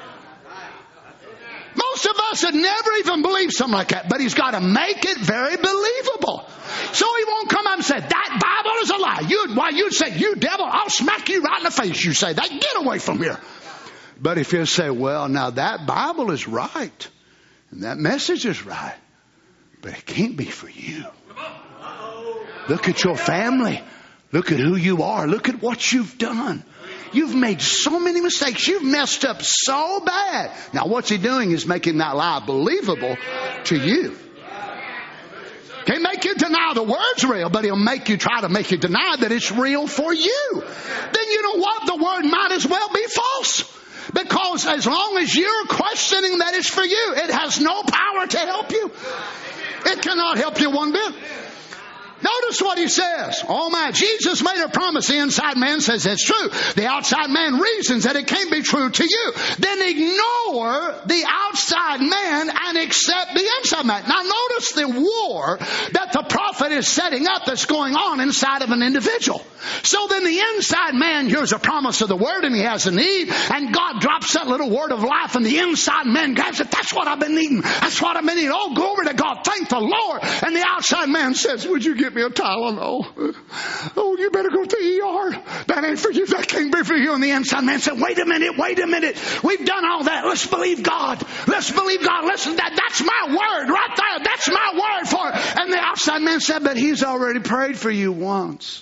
S7: Most of us would never even believe something like that, but he's got to make it very believable. So he won't come up and say, that Bible is a lie. You'd, why, you'd say, you devil, I'll smack you right in the face. You say that, get away from here. But if you say, well, now that Bible is right, and that message is right, but it can't be for you. Look at your family. Look at who you are. Look at what you've done. You've made so many mistakes. You've messed up so bad. Now what's he doing is making that lie believable to you. Can't make you deny the word's real, but he'll make you try to make you deny that it's real for you. Then you know what? The word might as well be false. Because as long as you're questioning that it's for you, it has no power to help you. It cannot help you one bit. Notice what he says. Oh my, Jesus made a promise. The inside man says it's true. The outside man reasons that it can't be true to you. Then ignore the outside man and accept the inside man. Now notice the war that the prophet is setting up that's going on inside of an individual. So then the inside man hears a promise of the word and he has a need, and God drops that little word of life and the inside man grabs it. That's what I've been needing. That's what I've been needing. Oh, glory to God. Thank the Lord. And the outside man says, would you get me a Tylenol? Oh, you better go to the E R. That ain't for you. That can't be for you. And the inside man said, wait a minute, wait a minute. We've done all that. Let's believe God. Let's believe God. Listen, that, that's my word right there. That's my word for it. And the outside man said, but he's already prayed for you once.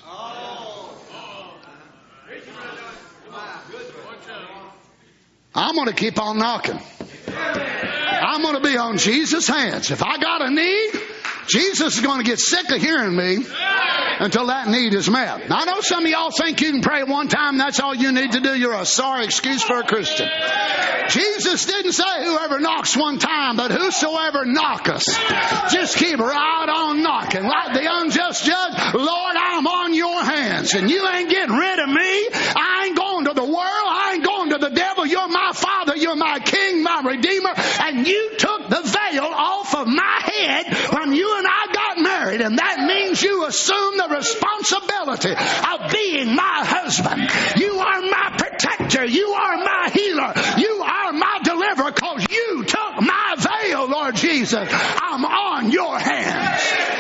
S7: I'm going to keep on knocking. I'm going to be on Jesus' hands. If I got a need, Jesus is going to get sick of hearing me until that need is met. Now, I know some of y'all think you can pray one time, that's all you need to do. You're a sorry excuse for a Christian. Jesus didn't say whoever knocks one time, but whosoever knocketh. Just keep right on knocking. Like the unjust judge, Lord, I'm on your hands, and you ain't getting rid of me. I ain't going to the world. I ain't going to the devil. You're my Father. Master. You're my King, my Redeemer. And you took the veil off of my head when you and I got married. And that means you assume the responsibility of being my husband. You are my protector. You are my healer. You are my deliverer, because you took my veil, Lord Jesus. I'm on your hands.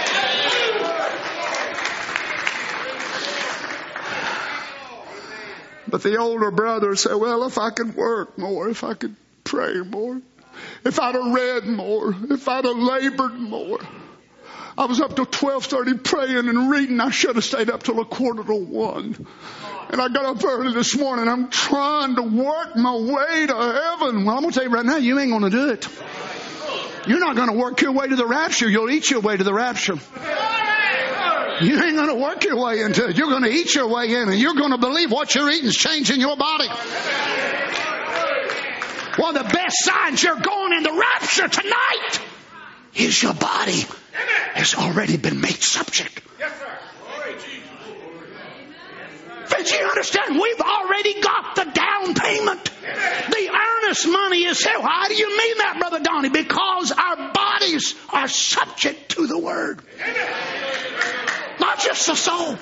S7: But the older brother said, well, if I could work more, if I could pray more, if I'd have read more, if I'd have labored more. I was up till twelve thirty praying and reading. I should have stayed up till a quarter to one. And I got up early this morning. I'm trying to work my way to heaven. Well, I'm going to tell you right now, you ain't going to do it. You're not going to work your way to the rapture. You'll eat your way to the rapture. You ain't going to work your way into it. You're going to eat your way in, and you're going to believe what you're eating is changing your body. One of the best signs you're going in the rapture tonight is your body has already been made subject. Yes, sir. Friends, you understand? We've already got the down payment. The earnest money is here. Why do you mean that, Brother Donnie? Because our bodies are subject to the Word. Not just the soul.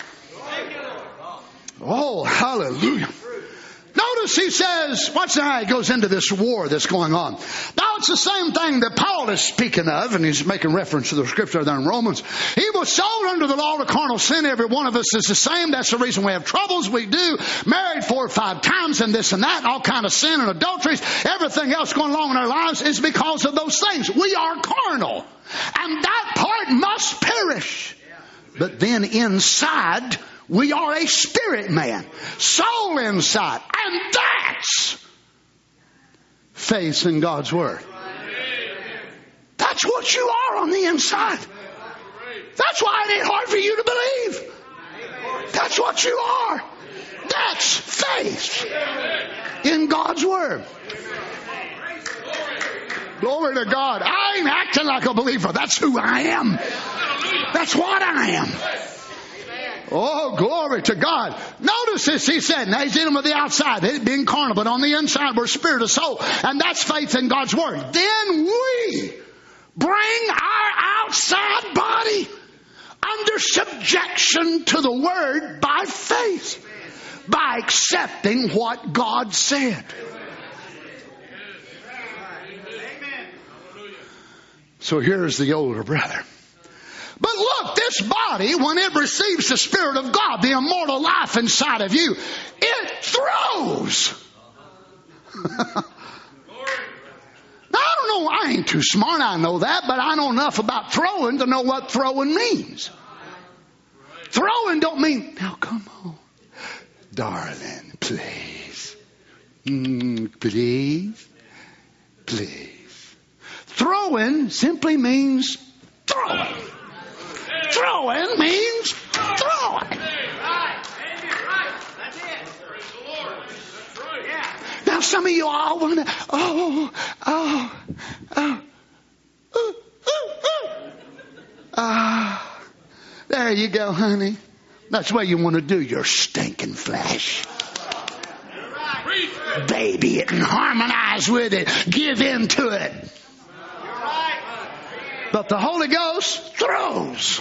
S7: Oh, hallelujah. Notice he says, watch how he goes into this war that's going on. Now it's the same thing that Paul is speaking of, and he's making reference to the scripture there in Romans. He was sold under the law of carnal sin. Every one of us is the same. That's the reason we have troubles. We do. Married four or five times and this and that, and all kind of sin and adulteries. Everything else going along in our lives is because of those things. We are carnal. And that part must perish. But then inside, we are a spirit man. Soul inside. And that's faith in God's Word. That's what you are on the inside. That's why it ain't hard for you to believe. That's what you are. That's faith in God's Word. Glory to God. I ain't acting like a believer. That's who I am. That's what I am. Oh, glory to God. Notice this, he said. Now he's in them with the outside, being carnal, but on the inside we're spirit of soul. And that's faith in God's Word. Then we bring our outside body under subjection to the Word by faith. By accepting what God said. So here's the older brother. But look, this body, when it receives the Spirit of God, the immortal life inside of you, it throws. Now, I don't know, I ain't too smart, I know that, but I know enough about throwing to know what throwing means. Throwing don't mean, now come on, darling, please. Mm, please. Please. Throwing simply means throwing. Throwing means throwing. Now some of you all want to, oh, oh, oh, oh, oh, ah, there you go, honey. That's what you want to do, your stinking flesh. Baby it and harmonize with it. Give in to it. But the Holy Ghost throws.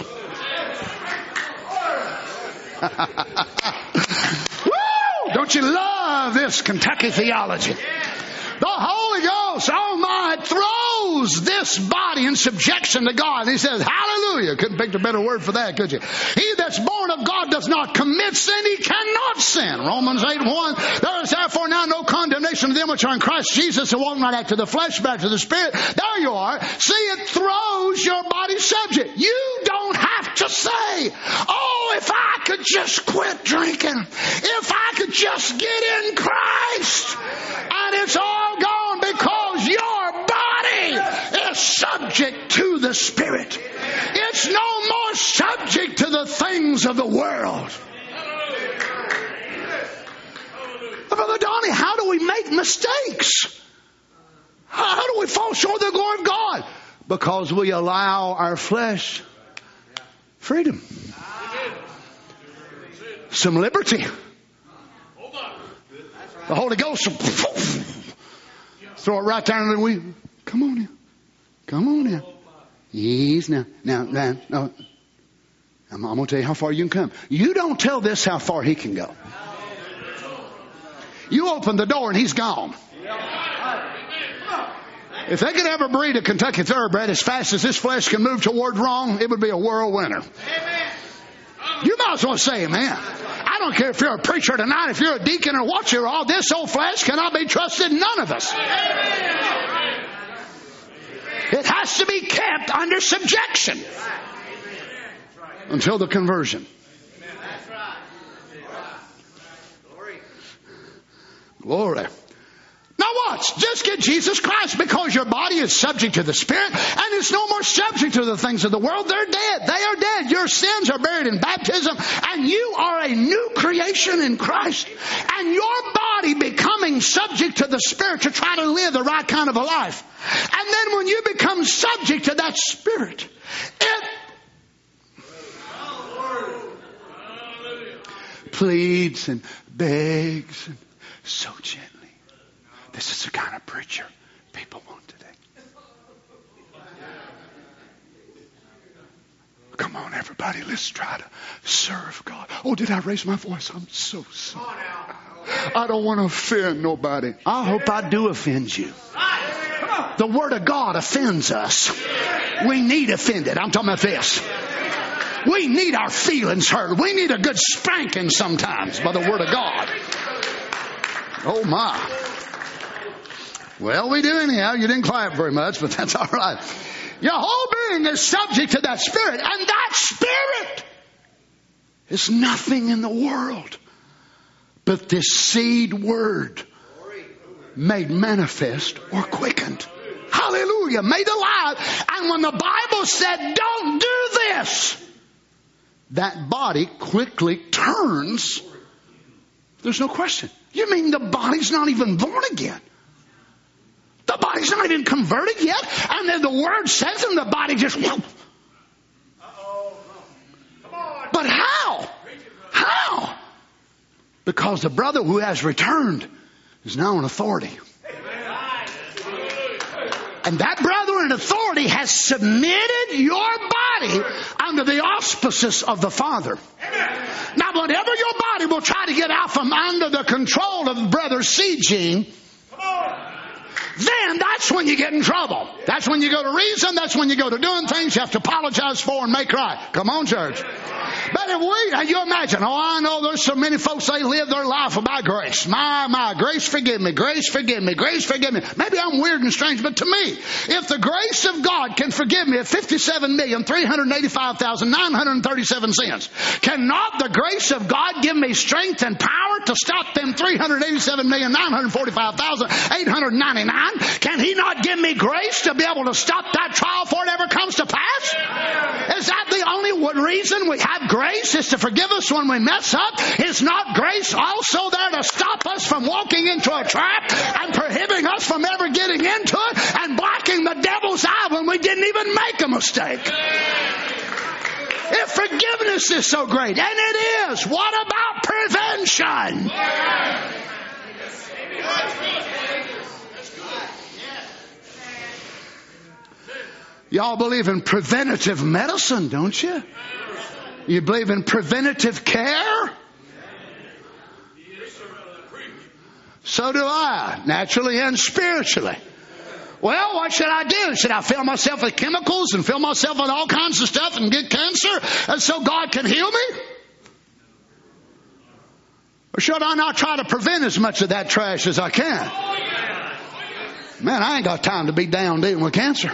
S7: Woo! Don't you love this Kentucky theology? The Holy Ghost, oh my, throws this body in subjection to God. And he says, hallelujah. Couldn't pick a better word for that, could you? He that's born of God does not commit sin. He cannot sin. Romans eight one. There is therefore now no condemnation to them which are in Christ Jesus, who walk not after the flesh, but after the Spirit. There you are. See, it throws your body subject. You don't have to say, oh, if I could just quit drinking. If I could just get in Christ. And it's all gone because your body is subject to the Spirit. It's no more subject to the things of the world. Brother Donnie, how do we make mistakes? How do we fall short of the glory of God? Because we allow our flesh freedom. Some liberty. The Holy Ghost Throw it right there in the wheel. Come on in. Come on in. Ease now. Now, now, no. I'm, I'm going to tell you how far you can come. You don't tell this how far he can go. You open the door and he's gone. If they could ever breed a Kentucky Thoroughbred as fast as this flesh can move toward wrong, it would be a world winner. You might as well say amen. I don't care if you're a preacher tonight, if you're a deacon or what you're all, this old flesh cannot be trusted, none of us. It has to be kept under subjection until the conversion. Glory. Now watch, just get Jesus Christ, because your body is subject to the Spirit and it's no more subject to the things of the world. They're dead. They are dead. Your sins are buried in baptism and you are a new creation in Christ. And your body becoming subject to the Spirit to try to live the right kind of a life. And then when you become subject to that Spirit, it pleads and begs and so gently. This is the kind of preacher people want today. Come on, everybody, let's try to serve God. Oh, did I raise my voice? I'm so sorry. I don't want to offend nobody. I hope I do offend you. The Word of God offends us. We need offended. I'm talking about this. We need our feelings hurt. We need a good spanking sometimes by the Word of God. Oh, my. Well, we do anyhow. You didn't clap very much, but that's all right. Your whole being is subject to that Spirit. And that Spirit is nothing in the world but this seed word made manifest or quickened. Hallelujah. Made alive. And when the Bible said, don't do this, that body quickly turns. There's no question. You mean the body's not even born again? The body's not even converted yet. And then the Word says, and the body just... Uh-oh. Come on. But how? How? Because the brother who has returned is now in authority. And that brother in authority has submitted your body under the auspices of the Father. Now, whenever your body will try to get out from under the control of the brother's seed gene, then that's when you get in trouble. That's when you go to reason. That's when you go to doing things you have to apologize for and make right. Come on, church. But if we, now you imagine, oh, I know there's so many folks, they live their life by grace. My, my, grace forgive me, grace forgive me, grace forgive me. Maybe I'm weird and strange, but to me, if the grace of God can forgive me of fifty-seven million, three hundred eighty-five thousand, nine hundred thirty-seven sins, cannot the grace of God give me strength and power to stop them three hundred eighty-seven million, nine hundred forty-five thousand, eight hundred ninety-nine? Can He not give me grace to be able to stop that trial before it ever comes to pass? Is that the only reason we have grace, is to forgive us when we mess up? Is not grace also there to stop us from walking into a trap and prohibiting us from ever getting into it and blocking the devil's eye when we didn't even make a mistake? If forgiveness is so great, and it is, what about prevention? Y'all believe in preventative medicine, don't you? You believe in preventative care? So do I, naturally and spiritually. Well, what should I do? Should I fill myself with chemicals and fill myself with all kinds of stuff and get cancer and so God can heal me? Or should I not try to prevent as much of that trash as I can? Man, I ain't got time to be down dealing with cancer.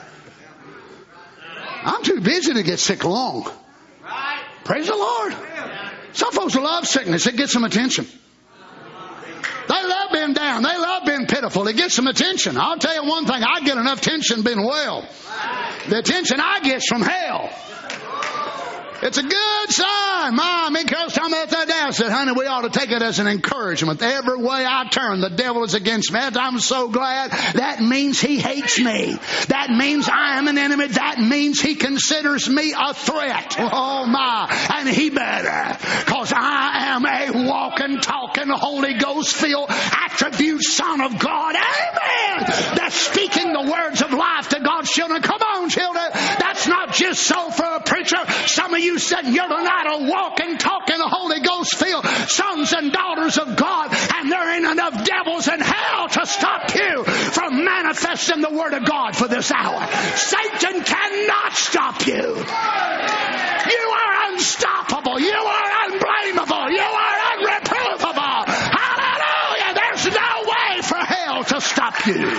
S7: I'm too busy to get sick long. Praise the Lord. Some folks love sickness. It gets them attention. They love being down. They love being pitiful. It gets them attention. I'll tell you one thing. I get enough attention being well. The attention I get's from hell. It's a good sign. Mom, me girls tell me that that day. I said, honey, we ought to take it as an encouragement. Every way I turn, the devil is against me. I'm so glad. That means he hates me. That means I am an enemy. That means he considers me a threat. Oh my. And he better. Because I am a walking, talking, Holy Ghost filled attribute son of God. Amen. That's speaking the words of life to God's children. Come on, children. That's not just so for a preacher. Some of you sitting here tonight are walking, talking, Holy Ghost filled sons and daughters of God, and there ain't enough devils in hell to stop you from manifesting the Word of God for this hour. Satan cannot stop you. You are unstoppable. You are unblameable. You are unreprovable. Hallelujah. There's no way for hell to stop you.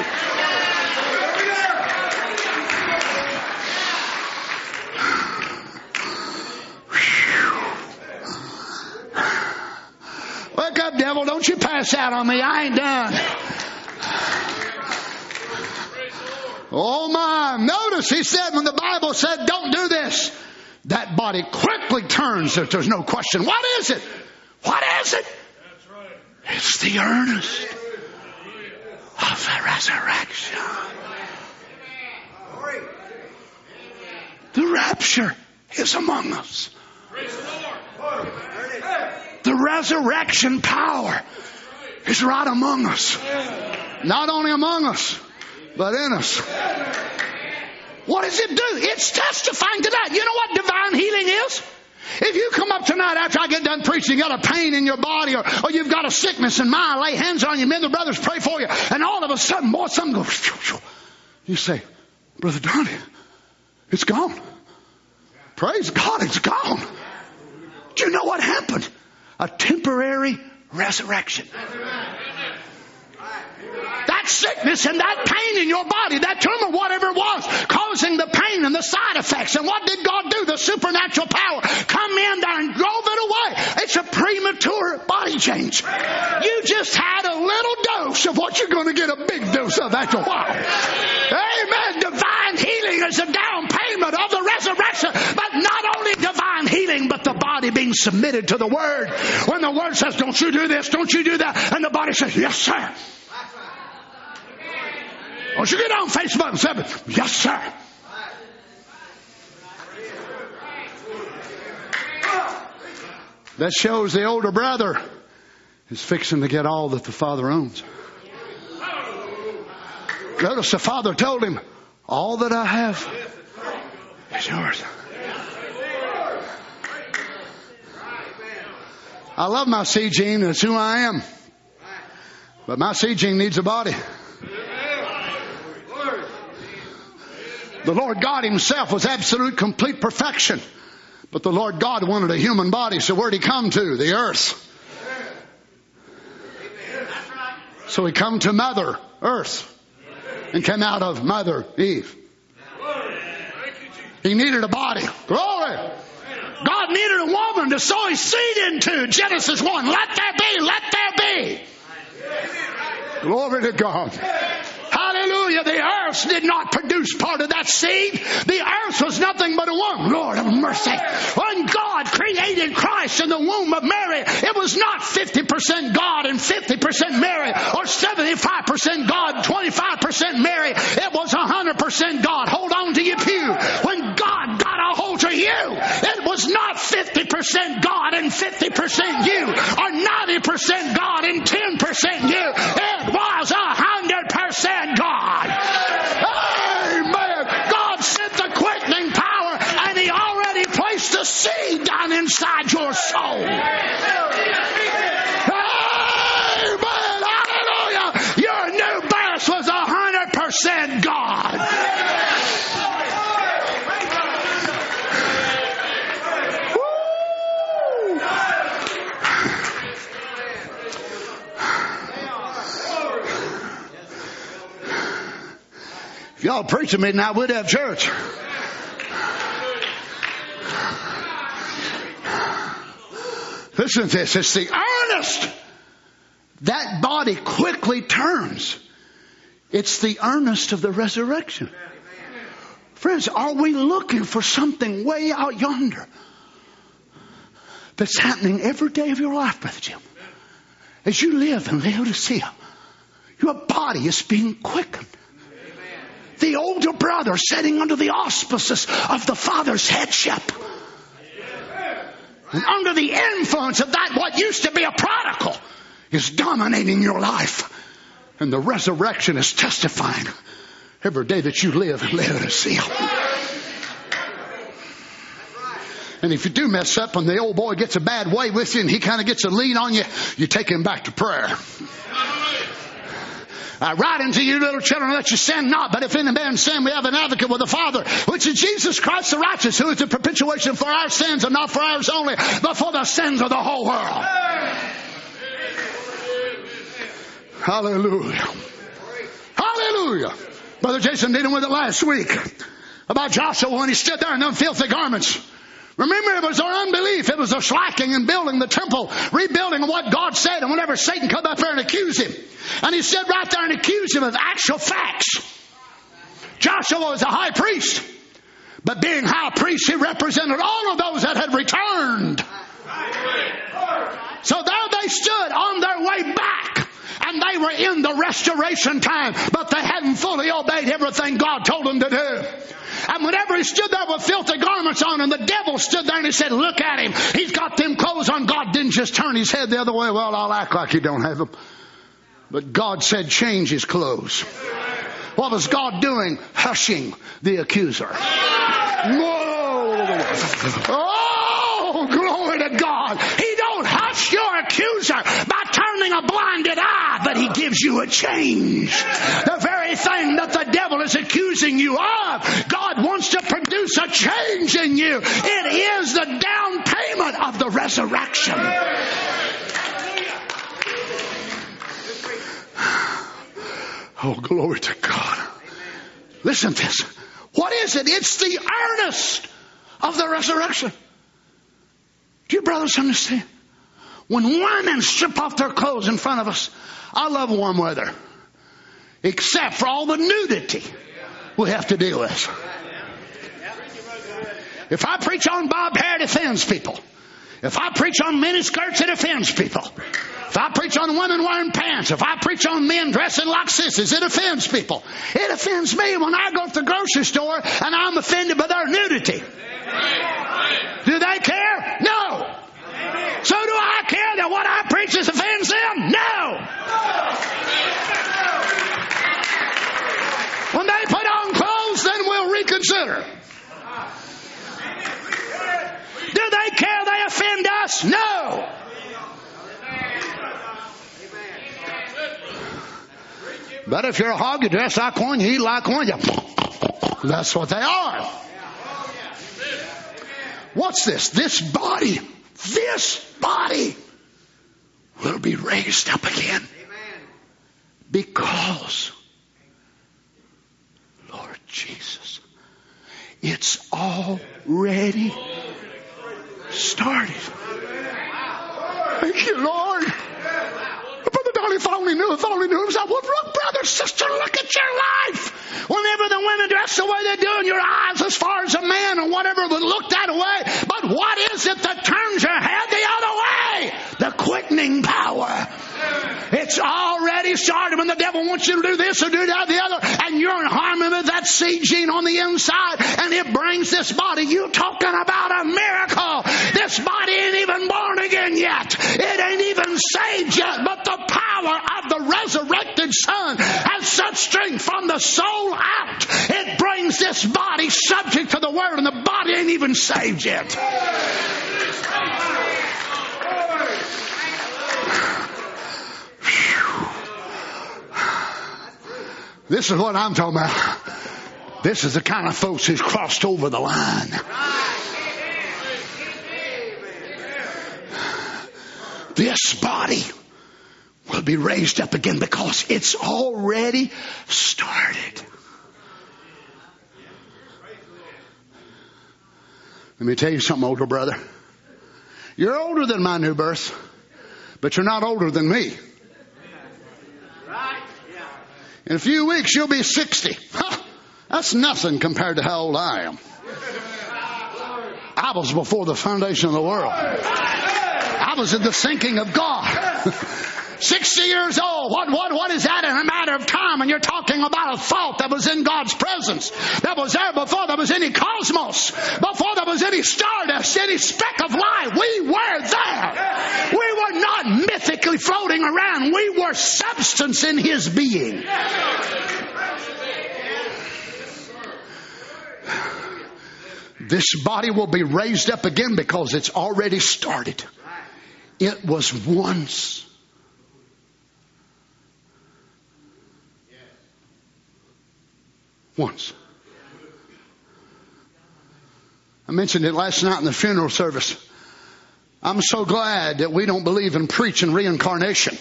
S7: Wake up, devil. Don't you pass out on me. I ain't done. Oh my. Notice he said when the Bible said don't do this, that body quickly turns if there's no question. What is it? What is it? It's the earnest of the resurrection. The rapture is among us. The resurrection power is right among us. Not only among us, but in us. What does it do? It's testifying to that. You know what divine healing is? If you come up tonight after I get done preaching, you got a pain in your body, or, or you've got a sickness, and my lay hands on you, men, the brothers pray for you, and all of a sudden, boy, something goes, you say, Brother Donnie, it's gone. Praise God, it's gone. Do you know what happened? A temporary resurrection. That sickness and that pain in your body, that tumor, whatever it was, causing the pain and the side effects. And what did God do? The supernatural power come in there and drove it away. It's a premature body change. You just had a little dose of what you're going to get a big dose of after a while. Amen. Divine healing is a down payment of the resurrection. But not only divine healing, but the body being submitted to the Word. When the Word says, don't you do this, don't you do that, and the body says, yes, sir. Don't you get on Facebook and say, yes, sir. That shows the older brother is fixing to get all that the father owns. Notice the father told him, all that I have is yours. I love my seed gene. That's who I am. But my seed gene needs a body. The Lord God himself was absolute, complete perfection. But the Lord God wanted a human body. So where'd he come to? The earth. So he come to Mother Earth. And came out of Mother Eve. He needed a body. Glory. God needed a woman to sow his seed into. Genesis one. Let there be. Let there be. Glory to God. Hallelujah. The earth did not produce part of that seed. The earth was nothing but a womb. Lord of mercy. When God created Christ in the womb of Mary, it was not fifty percent God and fifty percent Mary, or seventy-five percent God, twenty-five percent Mary. It was one hundred percent God. Hold on to your pew. When God got a hold of you, it was not fifty percent God and fifty percent you, or ninety percent God and ten percent you. It was one hundred percent God. Amen. God sent the quickening power, and he already placed the seed down inside your soul. Amen. Hallelujah. Your new birth was one hundred percent God. If y'all preach to me now, we'd have church. Listen to this. It's the earnest. That body quickly turns. It's the earnest of the resurrection. Friends, are we looking for something way out yonder? that's happening every day of your life, Brother Jim. As you live in Laodicea, your body is being quickened. The older brother sitting under the auspices of the father's headship. And under the influence of that, what used to be a prodigal is dominating your life. And the resurrection is testifying every day that you live in Laodicea. And if you do mess up and the old boy gets a bad way with you and he kind of gets a lead on you, you take him back to prayer. I write unto you, little children, that you sin not. But if any man sin, we have an advocate with the Father, which is Jesus Christ the righteous, who is the propitiation for our sins, and not for ours only, but for the sins of the whole world. Hallelujah. Hallelujah. Brother Jason dealing with it last week about Joshua when he stood there in them filthy garments. Remember, it was their unbelief. It was their slacking in building the temple, rebuilding what God said. And whenever Satan come up there and accuse him, and he stood right there and accused him of actual facts. Joshua was a high priest. But being high priest, he represented all of those that had returned. So there they stood on their way back. And they were in the restoration time. But they hadn't fully obeyed everything God told them to do. And whenever he stood there with filthy garments on, and the devil stood there and he said, look at him. He's got them clothes on. God didn't just turn his head the other way. Well, I'll act like he don't have them. But God said, change his clothes. What was God doing? Hushing the accuser. Oh, glory to God. He don't hush your accuser by turning a blinded eye, but he gives you a change. The very thing that the devil is accusing you of, God wants to produce a change in you. It is the down payment of the resurrection. Oh, glory to God. Listen to this. What is it? It's the earnest of the resurrection. Do you brothers understand? When women strip off their clothes in front of us, I love warm weather. Except for all the nudity we have to deal with. If I preach on bob hair, it offends people. If I preach on miniskirts, it offends people. If I preach on women wearing pants, if I preach on men dressing like sissies, it offends people. It offends me when I go to the grocery store and I'm offended by their nudity. Do they care? No. So do I care that what I preach is offends them? No. When they put on clothes, then we'll reconsider. Do they care they offend us? No. But if you're a hog, you dress like one, you eat like one, you... That's what they are. What's this? This body, this body will be raised up again. Because, Lord Jesus, it's already started. Thank you, Lord. Brother Donnie, if I only knew, if I only knew. I would look, brother, sister, look at your life. Whenever the women dress the way they do, in your eyes as far as a man or whatever would look that way. But what is it that turns your head the other way? The quickening power. It's already started. When the devil wants you to do this or do that or the other, and you're in harmony with that seed gene on the inside, and it brings this body. You talking about a miracle. This body ain't even born again yet. It ain't even saved yet. But the power of the resurrected Son has such strength from the soul out. It brings this body subject to the Word, and the body ain't even saved yet. This is what I'm talking about. This is the kind of folks who's crossed over the line. This body will be raised up again because it's already started. Let me tell you something, older brother. You're older than my new birth, but you're not older than me. In a few weeks, you'll be sixty. Huh, that's nothing compared to how old I am. I was before the foundation of the world. I was in the thinking of God. sixty years old. What, what, what is that in a matter of time? And you're talking about a thought that was in God's presence, that was there before there was any cosmos, before there was any stardust, any speck of light. We were there. We were not mythically floating around. We were substance in His being. This body will be raised up again because it's already started. It was once. Once. I mentioned it last night in the funeral service. I'm so glad that we don't believe in preaching reincarnation.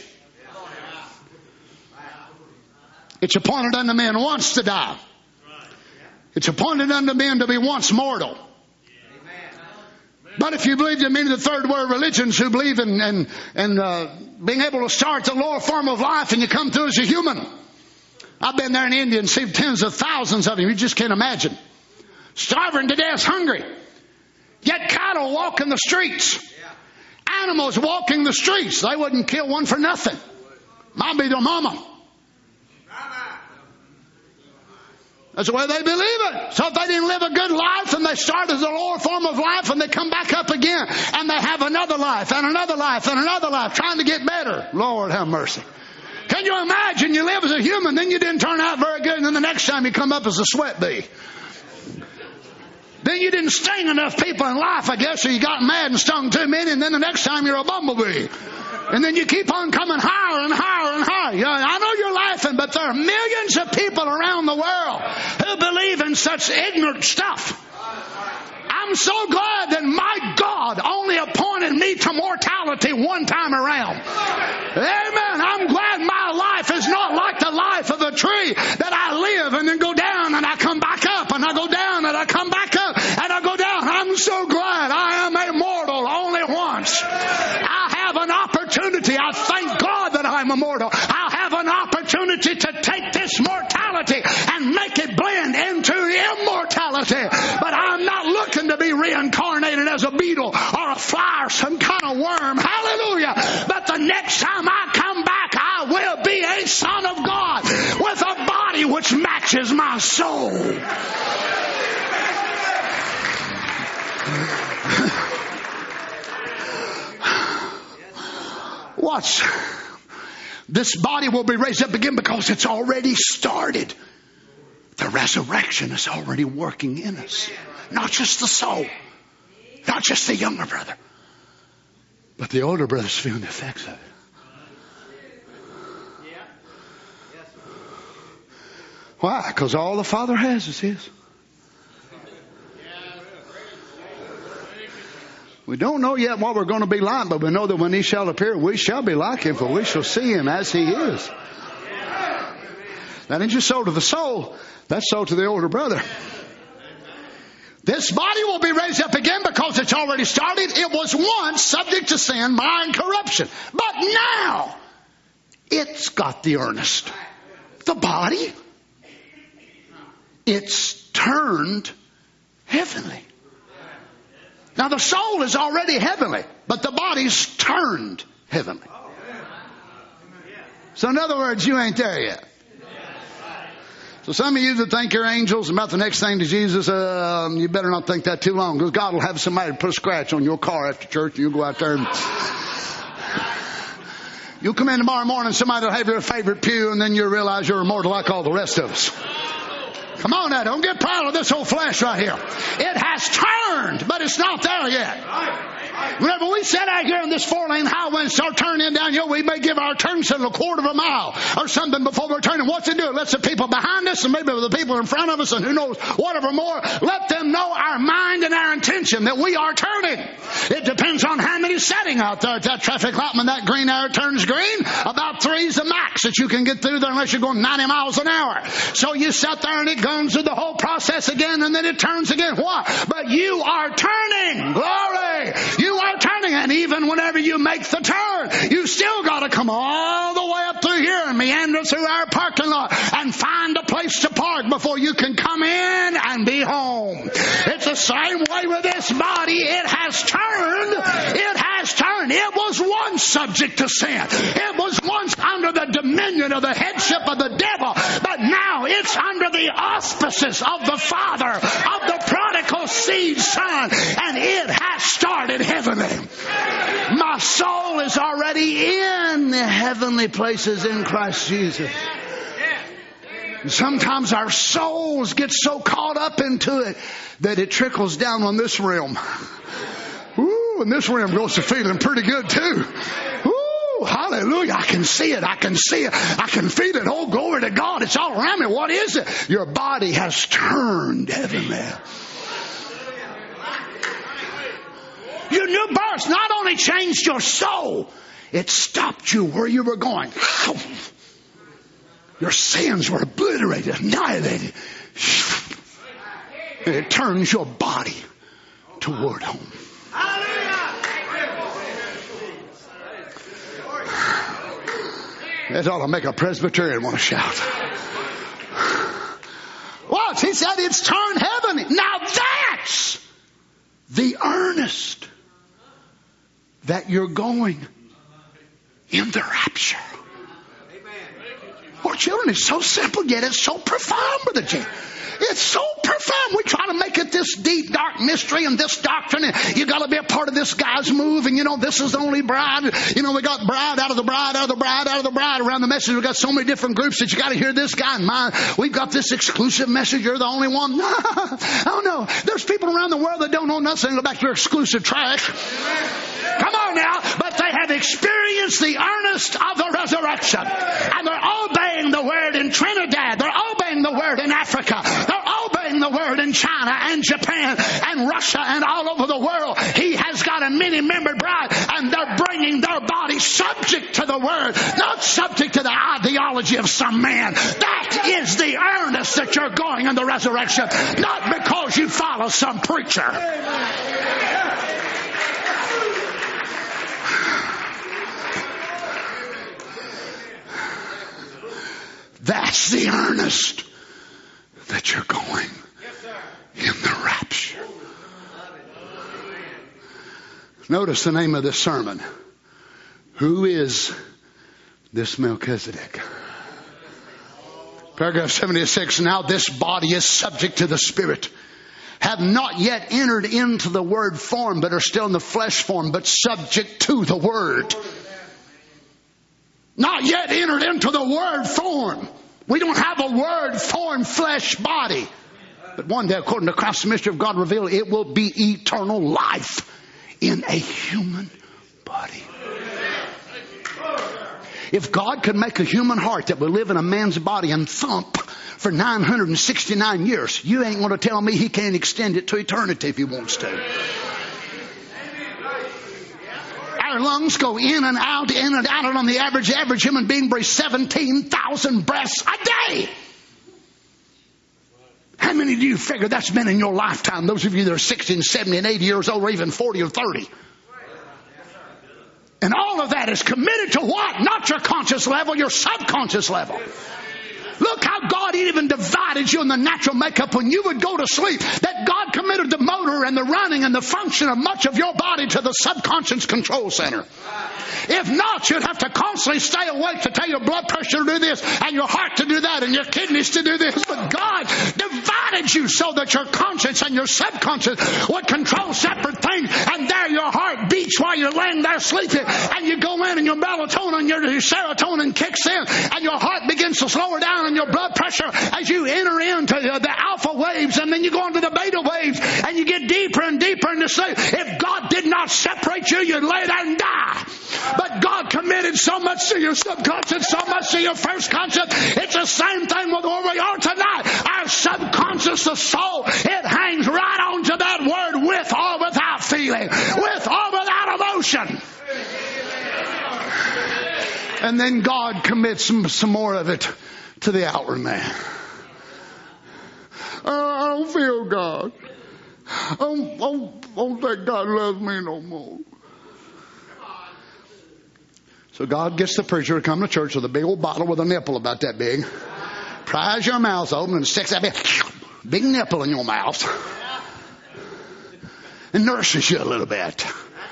S7: It's appointed unto men once to die. It's appointed unto men to be once mortal. But if you believe in many of the third world religions who believe in, in, in uh, being able to start the lower form of life and you come through as a human. I've been there in India and seen tens of thousands of them. You just can't imagine. Starving to death, hungry. Yet cattle walking the streets. Animals walking the streets. They wouldn't kill one for nothing. Might be their mama. That's the way they believe it. So if they didn't live a good life and they start as a lower form of life and they come back up again and they have another life and another life and another life trying to get better. Lord have mercy. Can you imagine you live as a human, then you didn't turn out very good, and then the next time you come up as a sweat bee. Then you didn't sting enough people in life, I guess, so you got mad and stung too many, and then the next time you're a bumblebee. And then you keep on coming higher and higher and higher. You know, I know you're laughing, but there are millions of people around the world who believe in such ignorant stuff. I'm so glad that my God only appointed me to mortality one time around. Amen. I'm glad my life is not like the life of a tree that I live and then go down and I come back up and I go down and I come back up and I go down. I'm so glad I am immortal only once. I have an opportunity. I thank God that I'm immortal. I have an opportunity to take this mortality and make it blend into immortality. But I'm not looking to be reincarnated as a beetle or a fly or some kind of worm. Hallelujah. But the next time I come back, I will be a son of God with a body which matches my soul. Watch. This body will be raised up again because it's already started. The resurrection is already working in us. Not just the soul. Not just the younger brother. But the older brother's feeling the effects of it. Why? Because all the Father has is His. We don't know yet what we're going to be like, but we know that when He shall appear, we shall be like Him, for we shall see Him as He is. That ain't just so to the soul. That's so to the older brother. This body will be raised up again because it's already started. It was once subject to sin, mind, corruption. But now, it's got the earnest. The body, it's turned heavenly. Now the soul is already heavenly, but the body's turned heavenly. So in other words, you ain't there yet. So some of you that think you're angels about the next thing to Jesus, uh, you better not think that too long, because God will have somebody to put a scratch on your car after church and you'll go out there and you'll come in tomorrow morning, somebody will have your favorite pew, and then you'll realize you're immortal like all the rest of us. Come on now, don't get proud of this old flesh right here. It has turned, but it's not there yet. Whenever we set out here on this four-lane highway and start turning down here, we may give our turn signal a quarter of a mile or something before we're turning. What's it do? It lets the people behind us and maybe the people in front of us and who knows whatever more, let them know our mind and our intention that we are turning. It depends on how many setting out there at that traffic light. When that green arrow turns green, about three is the max that you can get through there unless you're going ninety miles an hour. So you sit there and it goes through the whole process again and then it turns again. Why? But you are turning. Glory. You are turning, and even whenever you make the turn, you still got to come all the way up through here and meander through our parking lot and find a place to park before you can come in and be home. It's the same way with this body. It has turned. It has turned. It was once subject to sin. It was once under the dominion of the headship of the devil. But now it's under the auspices of the Father, of the prodigal seed son. And it has started heavenly. My soul is already in the heavenly places in Christ Jesus. And sometimes our souls get so caught up into it that it trickles down on this realm. Ooh, and this realm goes to feeling pretty good too. Ooh, hallelujah. I can see it. I can see it. I can feel it. Oh, glory to God. It's all around me. What is it? Your body has turned heavenly. Your new birth not only changed your soul, it stopped you where you were going. Your sins were obliterated, annihilated. And it turns your body toward home. That ought to make a Presbyterian want to shout. What? He said it's turned heavenly. Now that's the earnest that you're going in the rapture. Oh, children, it's so simple, yet it's so profound, Brother Jim. It's so profound. We try to make it this deep, dark mystery and this doctrine. And you got to be a part of this guy's move. And, you know, this is the only bride. You know, we got bride out of the bride, out of the bride, out of the bride. Around the message, we got so many different groups that you got to hear this guy and mine. We've got this exclusive message. You're the only one. Oh, no. There's people around the world that don't know nothing about your exclusive trash. Come on now. But they have experienced the earnest of the resurrection. And they're obeying the word in Trinidad. They're obeying the word in Africa. They're obeying the word in China and Japan and Russia and all over the world. He has got a many-membered bride, and they're bringing their body subject to the word, not subject to the ideology of some man. That is the earnest that you're going in the resurrection, not because you follow some preacher. That's the earnest that you're going in the rapture. Notice the name of this sermon. Who is this Melchizedek? Paragraph seventy-six. Now this body is subject to the Spirit. Have not yet entered into the word form, but are still in the flesh form, but subject to the word. Not yet entered into the word form. We don't have a word formed flesh body. But one day, according to Christ, the mystery of God revealed, it will be eternal life in a human body. If God could make a human heart that would live in a man's body and thump for nine hundred sixty-nine years, you ain't going to tell me He can't extend it to eternity if He wants to. Our lungs go in and out, in and out, and on the average, average human being breathes seventeen thousand breaths a day. How many do you figure that's been in your lifetime? Those of you that are sixty and seventy and eighty years old, or even forty or thirty. And all of that is committed to what? Not your conscious level, your subconscious level. Look how God even divided you in the natural makeup when you would go to sleep. That God committed the motor and the running and the function of much of your body to the subconscious control center. If not, you'd have to constantly stay awake to tell your blood pressure to do this and your heart to do that and your kidneys to do this. But God divided you so that your conscience and your subconscious would control separate things. And there your heart beats while you're laying there sleeping. And you go in and your melatonin, your serotonin kicks in and your heart begins to slow down and your blood pressure as you enter into the alpha waves, and then you go into the beta waves and you get deeper and deeper into sleep. If God did not separate you, you'd lay there and die. But God committed so much to your subconscious, so much to your first conscious. It's the same thing with where we are tonight. Our subconscious, the soul, it hangs right on to that word, with or without feeling, with or without emotion. And then God commits some, some more of it to the outward man. Oh, I don't feel God. I don't, I don't, I don't think God loves me no more. So God gets the preacher to come to church with a big old bottle with a nipple about that big. Pries your mouth open and sticks that big, big nipple in your mouth. And nurses you a little bit.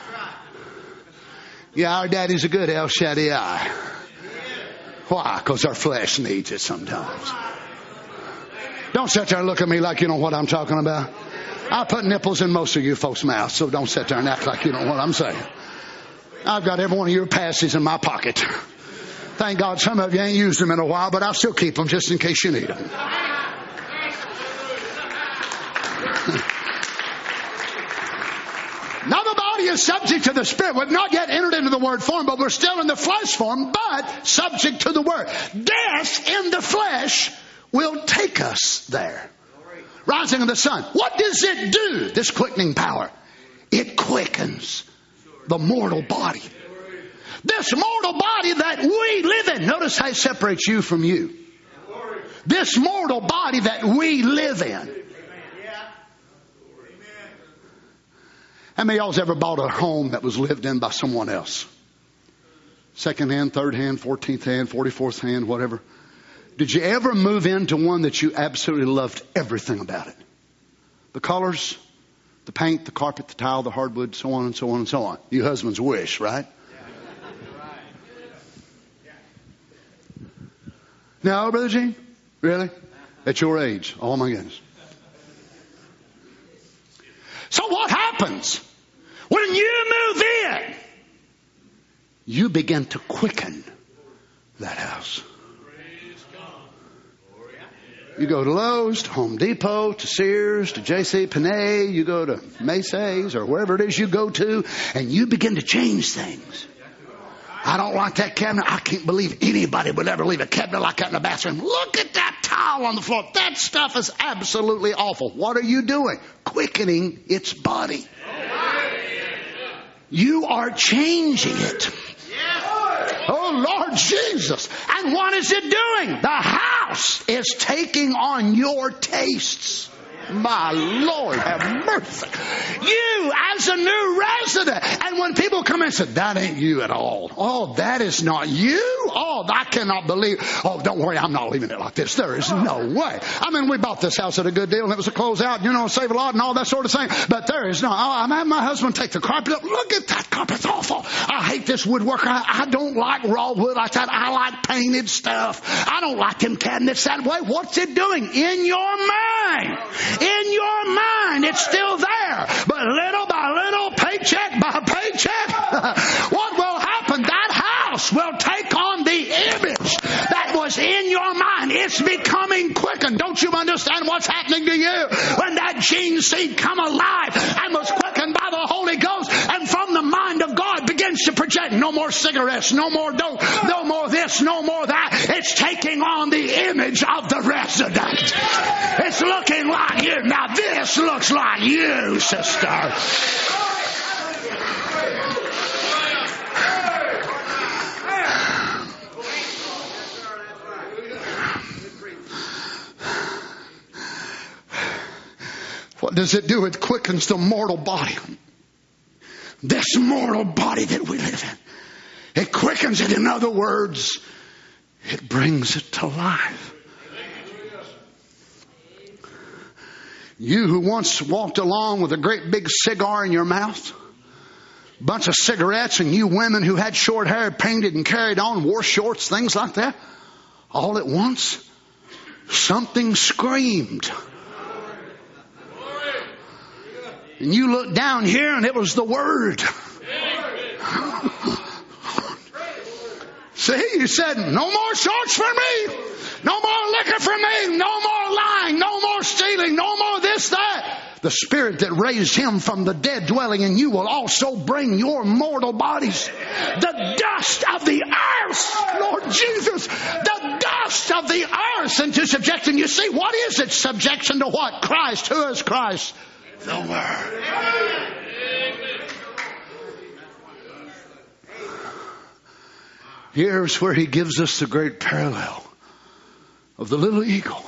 S7: Yeah, our daddy's a good El Shaddai. Why? Because our flesh needs it sometimes. Don't sit there and look at me like you know what I'm talking about. I put nipples in most of you folks' mouths, so don't sit there and act like you know what I'm saying. I've got every one of your passes in my pocket. Thank God some of you ain't used them in a while, but I'll still keep them just in case you need them. Now the body is subject to the Spirit. We've not yet entered into the Word form, but we're still in the flesh form, but subject to the Word. Death in the flesh will take us there. Rising of the sun. What does it do, this quickening power? It quickens the mortal body. This mortal body that we live in. Notice how it separates you from you. This mortal body that we live in. How many of y'all's ever bought a home that was lived in by someone else? Second hand, third hand, fourteenth hand, forty-fourth hand, whatever. Did you ever move into one that you absolutely loved everything about it? The colors, the paint, the carpet, the tile, the hardwood, so on and so on and so on. Your husband's wish, right? No, Brother Gene? Really? At your age? Oh my goodness. So what happens when you move in? You begin to quicken that house. You go to Lowe's, to Home Depot, to Sears, to J C Penney, you go to Macy's or wherever it is you go to, and you begin to change things. I don't like that cabinet. I can't believe anybody would ever leave a cabinet like that in the bathroom. Look at that towel on the floor. That stuff is absolutely awful. What are you doing? Quickening its body. You are changing it. Oh, Lord Jesus. And what is it doing? The house is taking on your tastes. My Lord, have mercy. You as a new resident. And when people come in and say, that ain't you at all. Oh, that is not you. Oh, I cannot believe. Oh, don't worry, I'm not leaving it like this. There is no way. I mean, we bought this house at a good deal and it was a closeout, you know, save a lot and all that sort of thing. But there is no, oh, I'm having my husband take the carpet up. Look at that carpet. It's awful. I hate this woodwork. I, I don't like raw wood like that. I like painted stuff. I don't like them cabinets that way. What's it doing? In your mind. In your mind, it's still there. But little by little, paycheck by paycheck, what will happen? That house will take on the image that was in your mind. It's becoming quickened. Don't you understand what's happening to you? When that gene seed come alive and was quickened by the Holy Ghost and from the mind of God begins to project no more cigarettes, no more dope, no more this, no more that. It's taking on the image of the resident. It's looking like you. Now this looks like you, sister. What does it do? It quickens the mortal body. This mortal body that we live in. It quickens it. In other words, it brings it to life. You who once walked along with a great big cigar in your mouth, bunch of cigarettes, and you women who had short hair painted and carried on, wore shorts, things like that, all at once, something screamed. And you looked down here and it was the Word. See, you said, no more shorts for me. No more liquor for me. No more lying. No more stealing. No more this, that. The Spirit that raised Him from the dead dwelling in you will also bring your mortal bodies. The dust of the earth, Lord Jesus, the dust of the earth into subjection. You see, what is it? Subjection to what? Christ. Who is Christ? The Word. Here's where He gives us the great parallel of the little eagle.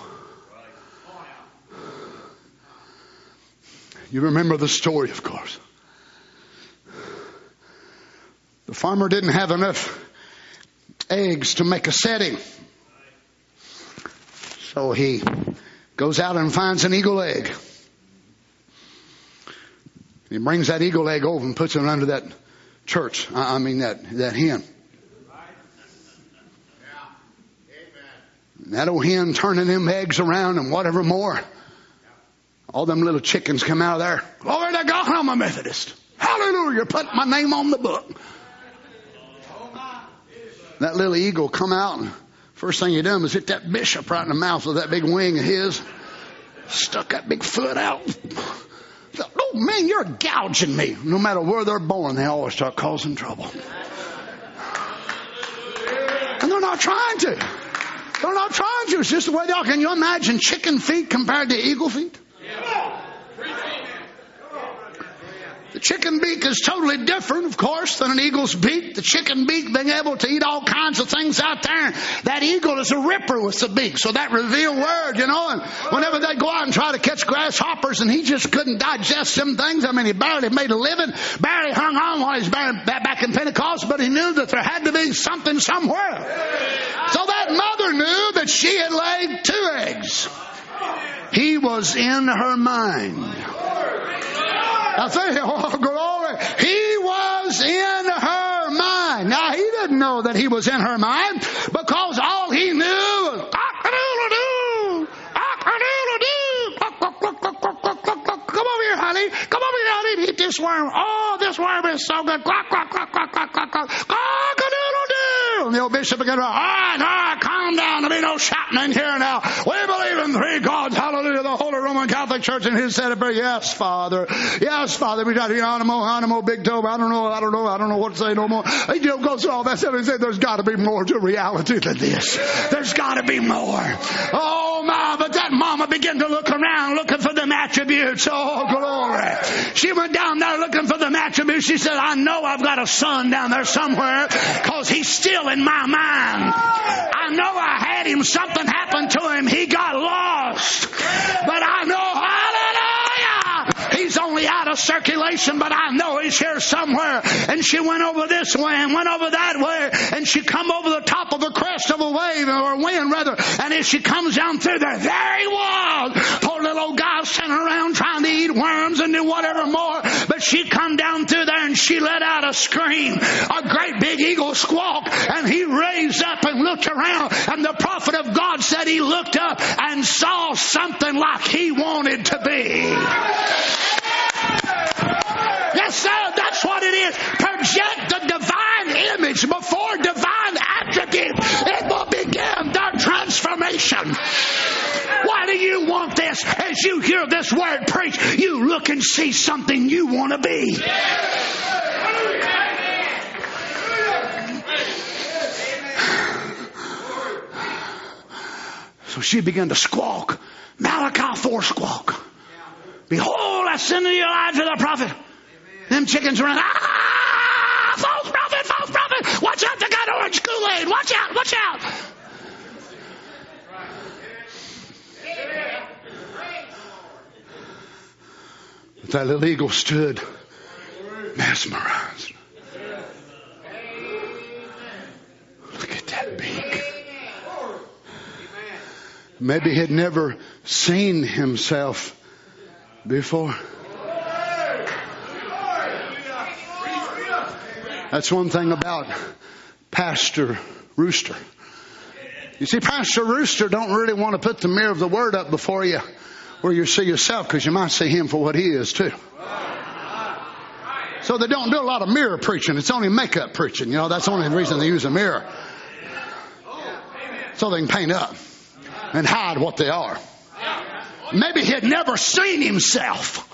S7: You remember the story, of course. The farmer didn't have enough eggs to make a setting. So he goes out and finds an eagle egg. He brings that eagle egg over and puts it under that church. I mean that, that hen. And that old hen turning them eggs around and whatever more. All them little chickens come out of there. Glory to God, I'm a Methodist. Hallelujah, put my name on the book. That little eagle come out and first thing he done was hit that bishop right in the mouth with that big wing of his. Stuck that big foot out. Oh man, you're gouging me. No matter where they're born, they always start causing trouble. And they're not trying to. They're not trying to. It's just the way they are. Can you imagine chicken feet compared to eagle feet? The chicken beak is totally different, of course, than an eagle's beak. The chicken beak being able to eat all kinds of things out there. That eagle is a ripper with the beak. So that revealed word, you know, and whenever they go out and try to catch grasshoppers and he just couldn't digest them things. I mean, he barely made a living, barely hung on while he's back in Pentecost, but he knew that there had to be something somewhere. So that mother knew that she had laid two eggs. He was in her mind. I say, oh, glory. He was in her mind. Now, he didn't know that he was in her mind because all he knew was, cock-a-doodle-doo, cock-a-doodle-doo, come over here, honey. Come over here, honey. Eat this worm. Oh, this worm is so good. Quack, quack, quack, quack, quack, quack, quack. Cock-a-doodle-doo. And the old bishop began to, all right, all right, calm down. There'll be no shouting in here now. We believe in three gods. Hallelujah. The Holy Roman Catholic Church. And he said, yes, Father. Yes, Father. We got the animal, animal, big toe. I don't know. I don't know. I don't know what to say no more. He you know, goes through all that stuff. He said, there's got to be more to reality than this. There's got to be more. Oh, my. But that mama began to look around looking for them attributes. Oh, glory. She went down there looking for them attributes. She said, I know I've got a son down there somewhere because he's still in my mind. I know I had him. Something happened to him. He got lost. But I know, hallelujah, he's only out of circulation, but I know he's here somewhere. And she went over this way and went over that way. And she come over the top of the crest of a wave, or a wind rather. And as she comes down through there, there he was. Poor little old guy sitting around trying to eat worms and do whatever more. But she come down through there and she let out a scream. A great big eagle squawk. And he raised up and looked around. And the prophet of God said he looked up and saw something like he wanted to be. Yes, sir, that's what it is. Project the divine image before divine attribute. It will begin their transformation. Why do you want this? As you hear this word preached, you look and see something you want to be. So she began to squawk. Malachi four squawk. Behold, I send to you Elijah the prophet. Them chickens run. Ah! False prophet, false prophet. Watch out, they got orange Kool-Aid. Watch out, watch out. But that little eagle stood mesmerized. Look at that beak. Maybe he had never seen himself before. That's one thing about Pastor Rooster. You see, Pastor Rooster don't really want to put the mirror of the Word up before you where you see yourself, because you might see him for what he is too. So they don't do a lot of mirror preaching. It's only makeup preaching. You know, that's the only reason they use a mirror. So they can paint up and hide what they are. Maybe he had never seen himself.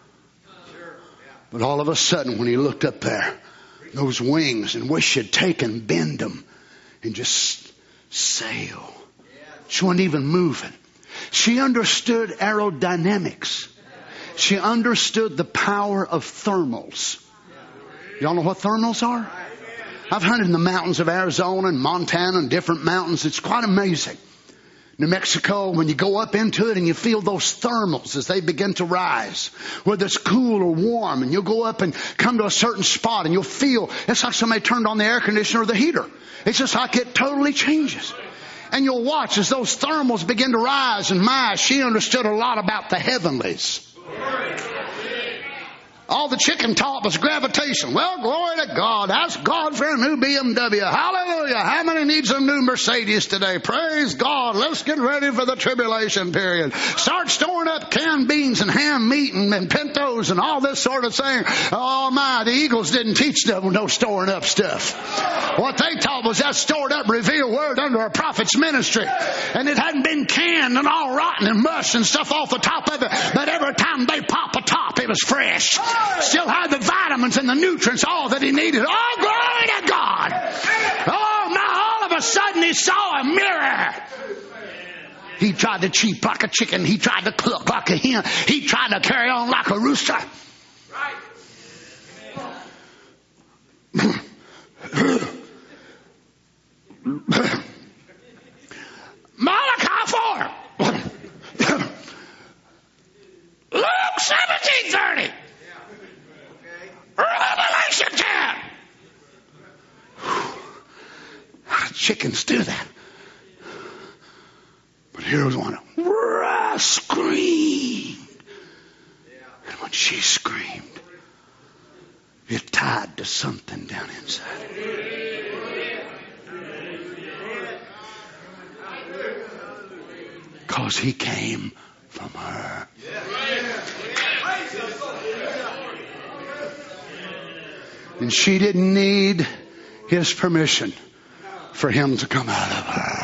S7: But all of a sudden, when he looked up there, those wings, and wished she'd take and bend them and just sail. She wasn't even moving. She understood aerodynamics. She understood the power of thermals. Y'all know what thermals are? I've hunted in the mountains of Arizona and Montana and different mountains. It's quite amazing. New Mexico, when you go up into it and you feel those thermals as they begin to rise, whether it's cool or warm, and you'll go up and come to a certain spot and you'll feel it's like somebody turned on the air conditioner or the heater. It's just like it totally changes. And you'll watch as those thermals begin to rise. And my, she understood a lot about the heavenlies. All the chicken taught was gravitation. Well, glory to God. Ask God for a new B M W. Hallelujah. How many needs a new Mercedes today? Praise God. Let's get ready for the tribulation period. Start storing up canned beans and ham meat and, and pintos and all this sort of thing. Oh my, the Eagles didn't teach them no storing up stuff. What they taught was that stored up revealed word under a prophet's ministry. And it hadn't been canned and all rotten and mush and stuff off the top of it. But every time they pop a top, it was fresh. Still had the vitamins and the nutrients, all that he needed. Oh, glory to God. Oh, now all of a sudden he saw a mirror. He tried to cheep like a chicken. He tried to cook like a hen. He tried to carry on like a rooster. Malachi four. Luke seventeen thirty. Revelation ten. How do chickens do that? But here was one. I screamed. And when she screamed, it tied to something down inside. Because he came from her. And she didn't need his permission for him to come out of her.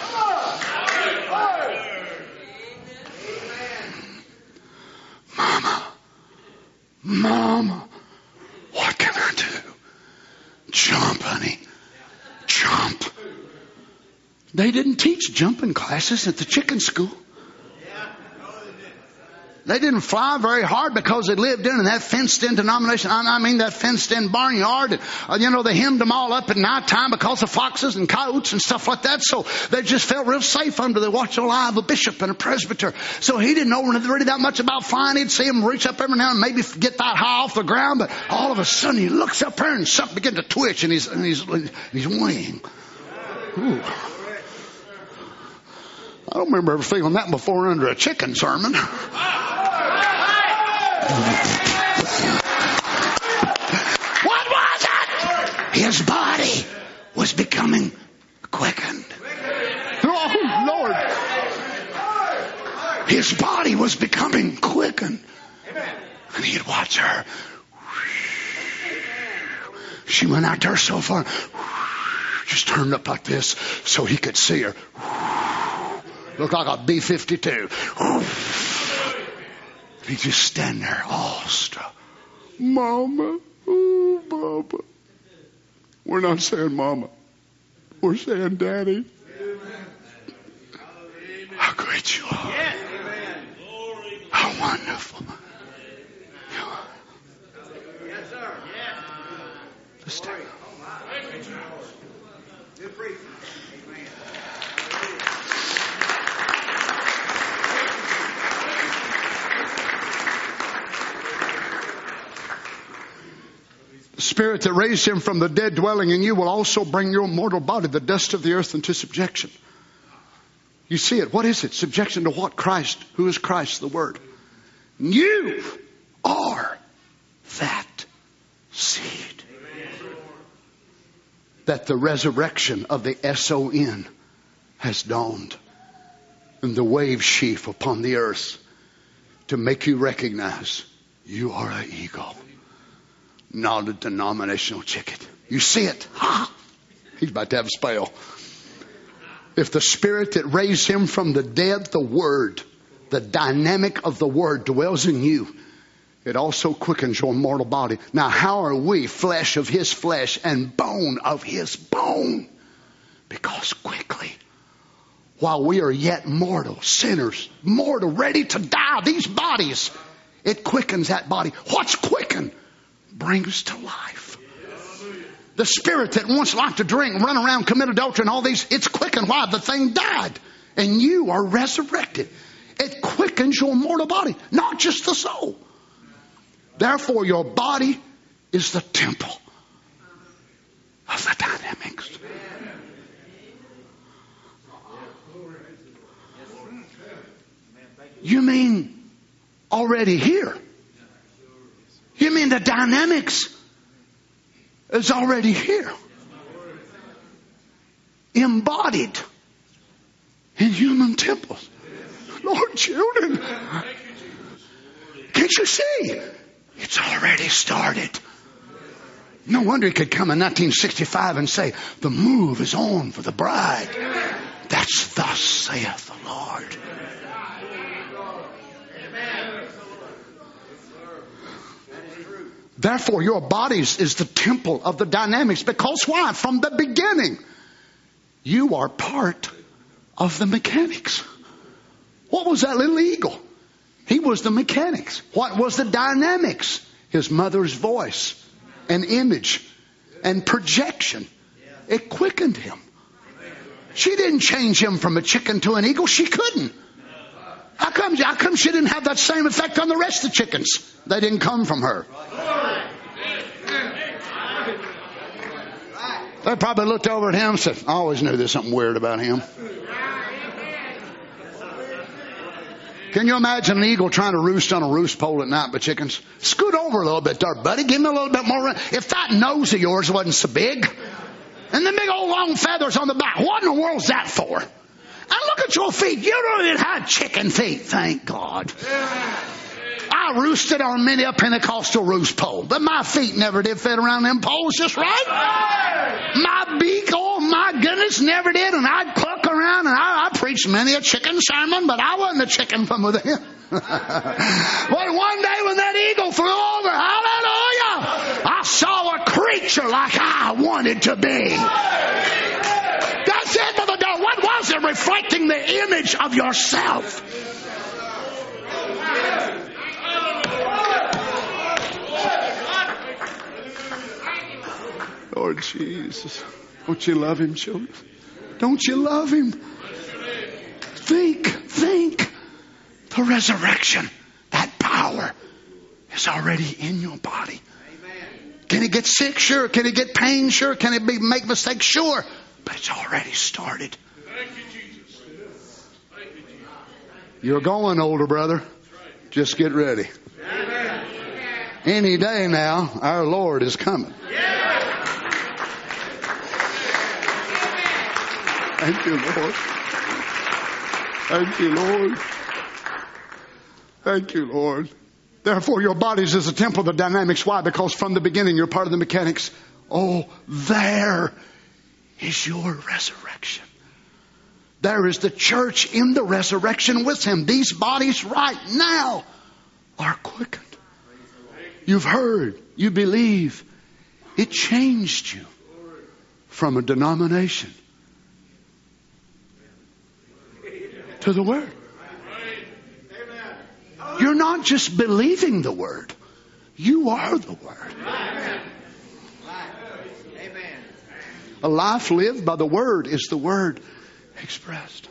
S7: Mama, Mama, what can I do? Jump, honey. Jump. They didn't teach jumping classes at the chicken school. They didn't fly very hard because they lived in that fenced-in denomination. I mean, that fenced-in barnyard. And, uh, you know, they hemmed them all up at night time because of foxes and coyotes and stuff like that. So they just felt real safe under the watchful eye of a bishop and a presbyter. So he didn't know really that much about flying. He'd see him reach up every now and maybe get that high off the ground. But all of a sudden he looks up there and something began to twitch in his, in his, in his wing. Ooh. I don't remember ever feeling that before under a chicken sermon. What was it? His body was becoming quickened. Oh, Lord. His body was becoming quickened. And he'd watch her. She went out there so far. Just turned up like this so he could see her. Looked like a B fifty-two. He just stand there awestruck. Mama, oh, Mama. We're not saying Mama. We're saying Daddy. How great you are. How wonderful. Yes, sir. Let's take it. Good preaching. The Spirit that raised him from the dead dwelling in you will also bring your mortal body, the dust of the earth, into subjection. You see it. What is it? Subjection to what? Christ. Who is Christ? The Word. You are that seed. That the resurrection of the S O N has dawned in the wave sheaf upon the earth to make you recognize you are an eagle. Not a denominational chicken. You see it. Ha! He's about to have a spell. If the Spirit that raised him from the dead, the Word, the dynamic of the Word dwells in you, it also quickens your mortal body. Now, how are we flesh of his flesh and bone of his bone? Because quickly, while we are yet mortal, sinners, mortal, ready to die, these bodies, it quickens that body. What's quickened? Brings to life. The spirit that once liked to drink, run around, commit adultery and all these, it's quickened. Why? The thing died. And you are resurrected. It quickens your mortal body, not just the soul. Therefore, your body is the temple of the dynamics. You mean already here? You mean the dynamics is already here? Embodied in human temples. Lord, children, can't you see? It's already started. No wonder he could come in nineteen sixty-five and say, the move is on for the bride. That's thus saith the Lord. Therefore, your bodies is the temple of the dynamics. Because why? From the beginning, you are part of the mechanics. What was that little eagle? He was the mechanics. What was the dynamics? His mother's voice and image and projection. It quickened him. She didn't change him from a chicken to an eagle. She couldn't. How come, how come she didn't have that same effect on the rest of the chickens? They didn't come from her. They probably looked over at him and said, I always knew there's something weird about him. Can you imagine an eagle trying to roost on a roost pole at night with chickens? Scoot over a little bit there, buddy. Give me a little bit more room. If that nose of yours wasn't so big, and the big old long feathers on the back, what in the world's that for? And look at your feet. You don't even have chicken feet, thank God. I roosted on many a Pentecostal roost pole, but my feet never did fit around them poles just right. My beak, oh my goodness, never did. And I'd cluck around, and I, I preached many a chicken sermon, but I wasn't a chicken from within. But one day when that eagle flew over, hallelujah, I saw a creature like I wanted to be. That's it, Brother Dale. What was it? Reflecting the image of yourself. Lord Jesus, don't you love him, children? Don't you love him? Think, think. The resurrection, that power is already in your body. Can it get sick? Sure. Can it get pain? Sure. Can it be, make mistakes? Sure. But it's already started. You're going, older brother. Just get ready. Any day now, our Lord is coming. Thank you, Lord. Thank you, Lord. Thank you, Lord. Therefore, your bodies is a temple of the dynamics. Why? Because from the beginning, you're part of the mechanics. Oh, there is your resurrection. There is the church in the resurrection with him. These bodies right now are quickened. You've heard. You believe. It changed you from a denomination to the Word. You're not just believing the Word. You are the Word. A life lived by the Word is the Word expressed.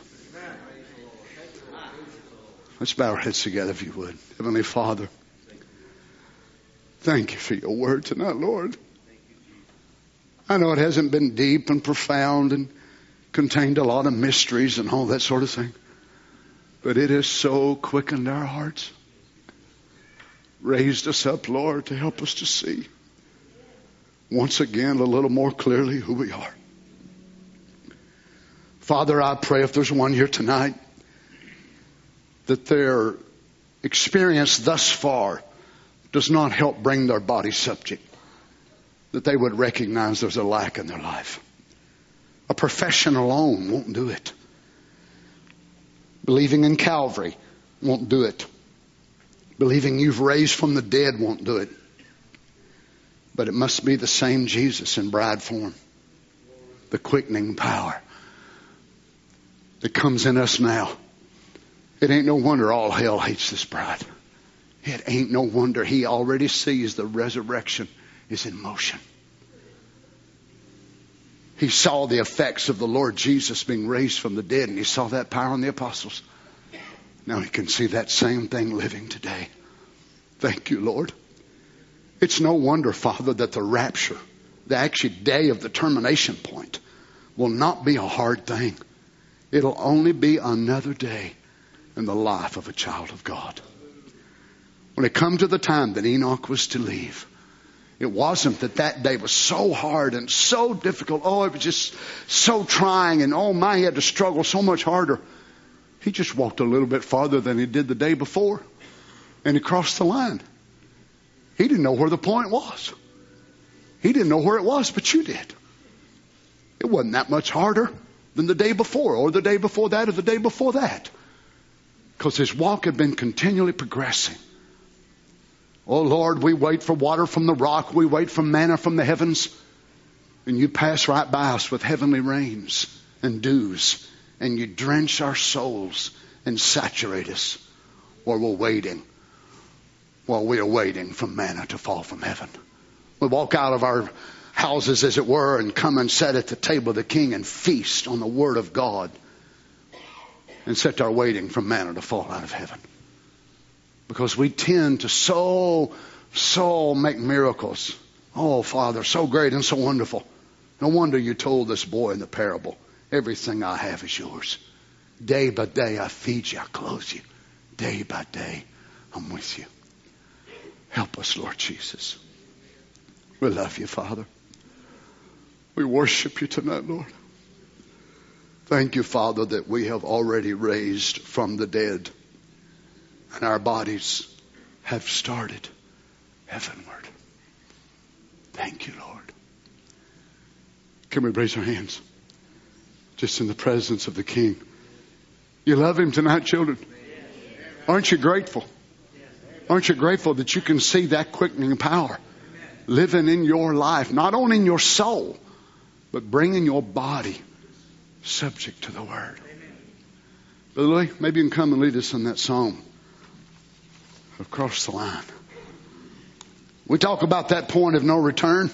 S7: Let's bow our heads together if you would. Heavenly Father, thank you for your Word tonight, Lord. I know it hasn't been deep and profound and contained a lot of mysteries and all that sort of thing. But it has so quickened our hearts. Raised us up, Lord, to help us to see once again a little more clearly who we are. Father, I pray if there's one here tonight that their experience thus far does not help bring their body subject, that they would recognize there's a lack in their life. A profession alone won't do it. Believing in Calvary won't do it. Believing you've raised from the dead won't do it. But it must be the same Jesus in bride form. The quickening power that comes in us now. It ain't no wonder all hell hates this bride. It ain't no wonder he already sees the resurrection is in motion. He saw the effects of the Lord Jesus being raised from the dead, and he saw that power in the apostles. Now he can see that same thing living today. Thank you, Lord. It's no wonder, Father, that the rapture, the actual day of the termination point, will not be a hard thing. It'll only be another day in the life of a child of God. When it come to the time that Enoch was to leave, it wasn't that that day was so hard and so difficult. Oh, it was just so trying, and oh my, he had to struggle so much harder. He just walked a little bit farther than he did the day before, and he crossed the line. He didn't know where the point was. He didn't know where it was, but you did. It wasn't that much harder than the day before, or the day before that, or the day before that. Because his walk had been continually progressing. Oh Lord, we wait for water from the rock. We wait for manna from the heavens. And you pass right by us with heavenly rains and dews. And you drench our souls and saturate us while we're waiting. While we are waiting for manna to fall from heaven. We walk out of our houses, as it were, and come and sit at the table of the King and feast on the Word of God. And sit there waiting for manna to fall out of heaven. Because we tend to so, so make miracles. Oh, Father, so great and so wonderful. No wonder you told this boy in the parable, everything I have is yours. Day by day I feed you, I clothe you. Day by day I'm with you. Help us, Lord Jesus. We love you, Father. We worship you tonight, Lord. Thank you, Father, that we have already raised from the dead. And our bodies have started heavenward. Thank you, Lord. Can we raise our hands? Just in the presence of the King. You love him tonight, children? Aren't you grateful? Aren't you grateful that you can see that quickening power living in your life? Not only in your soul, but bringing your body subject to the Word. Brother Louis, maybe you can come and lead us in that song. Across the line. We talk about that point of no return.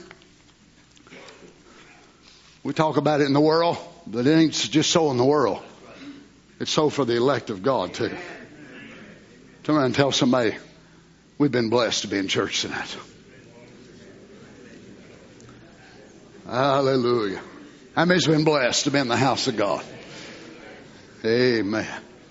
S7: We talk about it in the world, but it ain't just so in the world. It's so for the elect of God too. Turn around and tell somebody, we've been blessed to be in church tonight. Hallelujah. How many's been blessed to be in the house of God? Amen.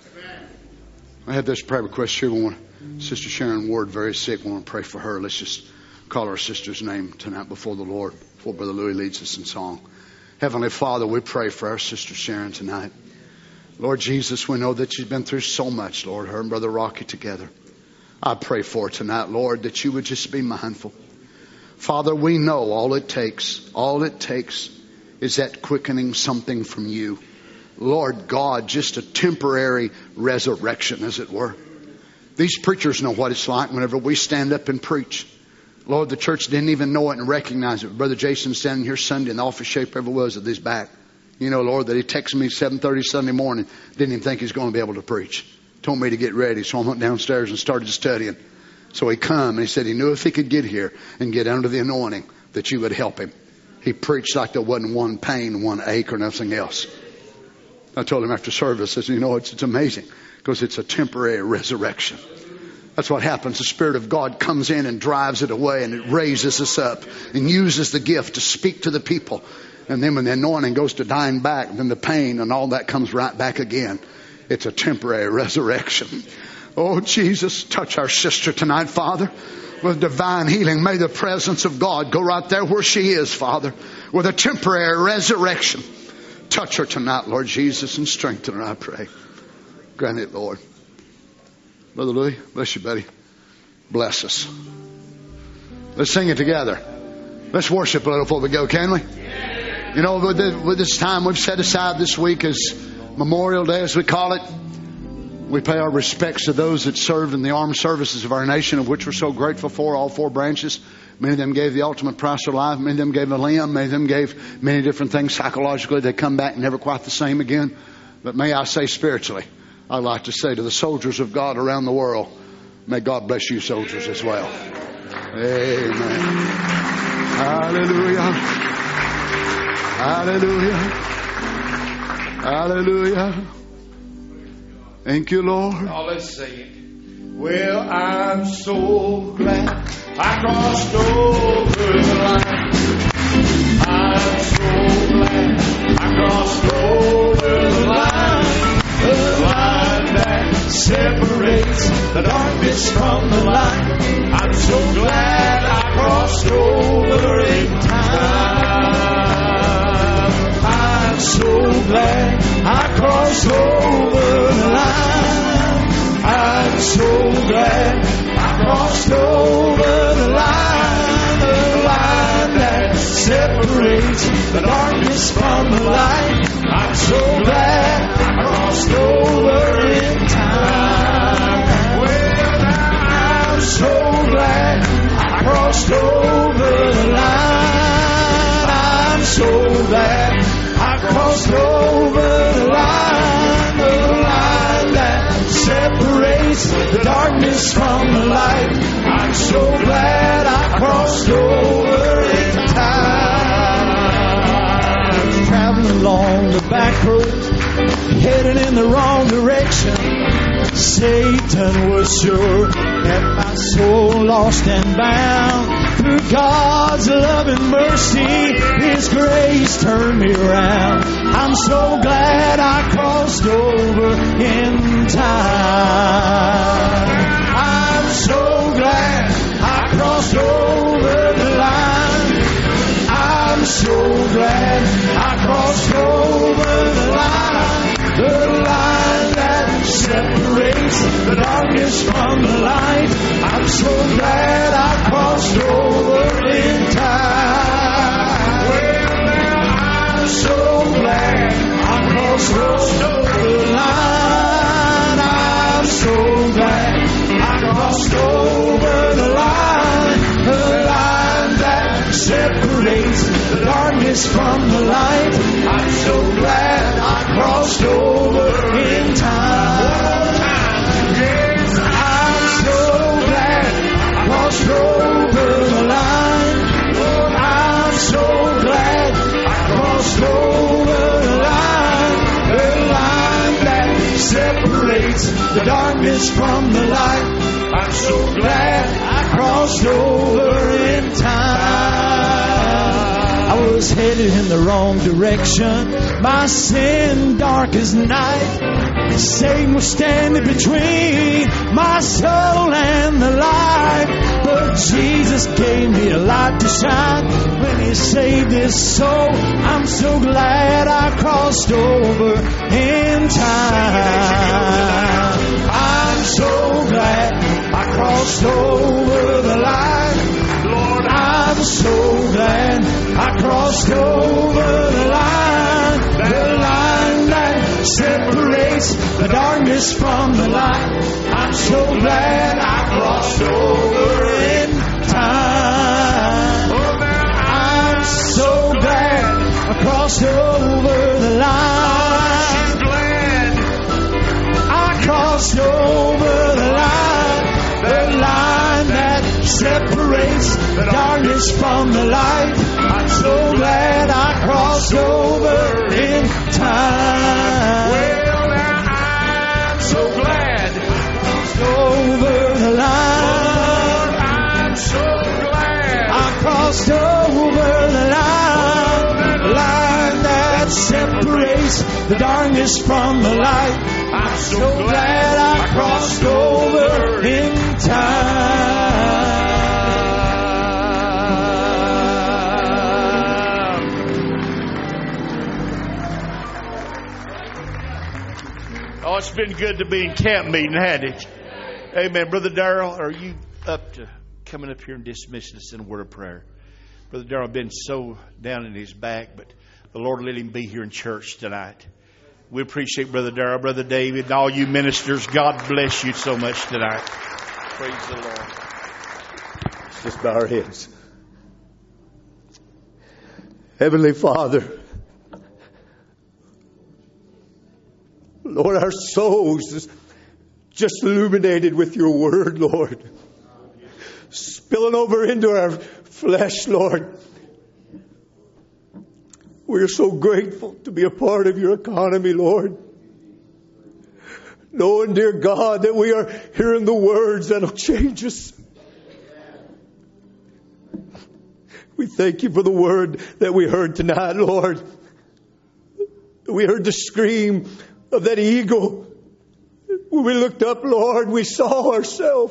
S7: I had this prayer request here. We want Sister Sharon Ward, very sick. We want to pray for her. Let's just call our sister's name tonight before the Lord, before Brother Louis leads us in song. Heavenly Father, we pray for our sister Sharon tonight. Lord Jesus, we know that she's been through so much, Lord, her and Brother Rocky together. I pray for her tonight, Lord, that you would just be mindful. Father, we know all it takes, all it takes is that quickening something from you. Lord God, just a temporary resurrection, as it were. These preachers know what it's like whenever we stand up and preach. Lord, the church didn't even know it and recognize it. Brother Jason standing here Sunday in the office shape ever was of his back. You know, Lord, that he texted me seven thirty Sunday morning. Didn't even think he was going to be able to preach. Told me to get ready. So I went downstairs and started studying. So he come and he said he knew if he could get here and get under the anointing that you would help him. He preached like there wasn't one pain, one ache or nothing else. I told him after service, I said, you know, it's, it's amazing. Because it's a temporary resurrection. That's what happens. The Spirit of God comes in and drives it away, and it raises us up and uses the gift to speak to the people. And then when the anointing goes to dying back, then the pain and all that comes right back again. It's a temporary resurrection. Oh, Jesus, touch our sister tonight, Father, with divine healing. May the presence of God go right there where she is, Father, with a temporary resurrection. Touch her tonight, Lord Jesus, and strengthen her, I pray. Grant it, Lord. Brother Louis, bless you, buddy. Bless us. Let's sing it together. Let's worship a little before we go, can we? You know, with, the, with this time we've set aside this week as Memorial Day, as we call it, we pay our respects to those that served in the armed services of our nation, of which we're so grateful for, all four branches. Many of them gave the ultimate price of life. Many of them gave a limb. Many of them gave many different things psychologically. They come back never quite the same again. But may I say spiritually, I'd like to say to the soldiers of God around the world, may God bless you soldiers as well. Amen. Hallelujah. Hallelujah. Hallelujah. Thank you, Lord.
S1: Oh, let's sing it. Well, I'm so glad I crossed over the line. I'm so glad I crossed over the line. The line that separates the darkness from the light. I'm so glad I crossed over in time. I'm so glad I crossed over the line. I'm so glad I crossed over the line. The line that separates the darkness from the light. I'm so glad I crossed over in time. Well, I'm so glad I crossed over the line. I'm so glad I crossed over the line. The line that separates the darkness from the light. I'm so glad I crossed over in time.
S6: Traveling along the back road, headed in the wrong direction. Satan was sure that my soul lost and bound. Through God's love and mercy, His grace turned me around. I'm so glad I crossed over in time. I'm so glad I crossed over the line. I'm so glad I crossed over the line. The line that separates the darkness from the light. I'm so glad I crossed over in time. Well, now I'm so glad I crossed over the line. I'm so glad I crossed over the line. The line that separates the darkness from the light. I'm so glad I crossed over in time. Yes, I'm so glad I crossed over the line. Lord, I'm so glad I crossed over the line. The line that separates the darkness from the light. I'm so glad I crossed over in time. I was headed in the wrong direction, my sin dark as night. Satan was standing between my soul and the light. But Jesus gave me a light to shine when He saved His soul. I'm so glad I crossed over in time. I'm so glad I crossed over the line. Lord, I'm so glad I crossed over the line. The line that separates the darkness from the light. I'm so glad I crossed over in time. I'm so glad I crossed over the line. She's glad I crossed over the line. The line that separates the darkness from the light. I'm so glad I crossed over in time. Well, now I'm so glad I crossed over the line. Lord, I'm so glad I crossed over the line. The line that separates the darkness from the light. I'm so glad I crossed over in time.
S2: Oh, it's been good to be in camp meeting, hadn't it? Amen. Brother Darrell, are you up to coming up here and dismissing us in a word of prayer? Brother Darrell been so down in his back, but the Lord let him be here in church tonight. We appreciate Brother Darrell, Brother David, and all you ministers. God bless you so much tonight. Praise the Lord.
S8: Let's just bow our heads. Heavenly Father, Lord, our souls is just illuminated with your word, Lord. Spilling over into our flesh, Lord. We are so grateful to be a part of your economy, Lord. Knowing, dear God, that we are hearing the words that will change us. We thank you for the word that we heard tonight, Lord. We heard the scream of that eagle. When we looked up, Lord, we saw ourselves.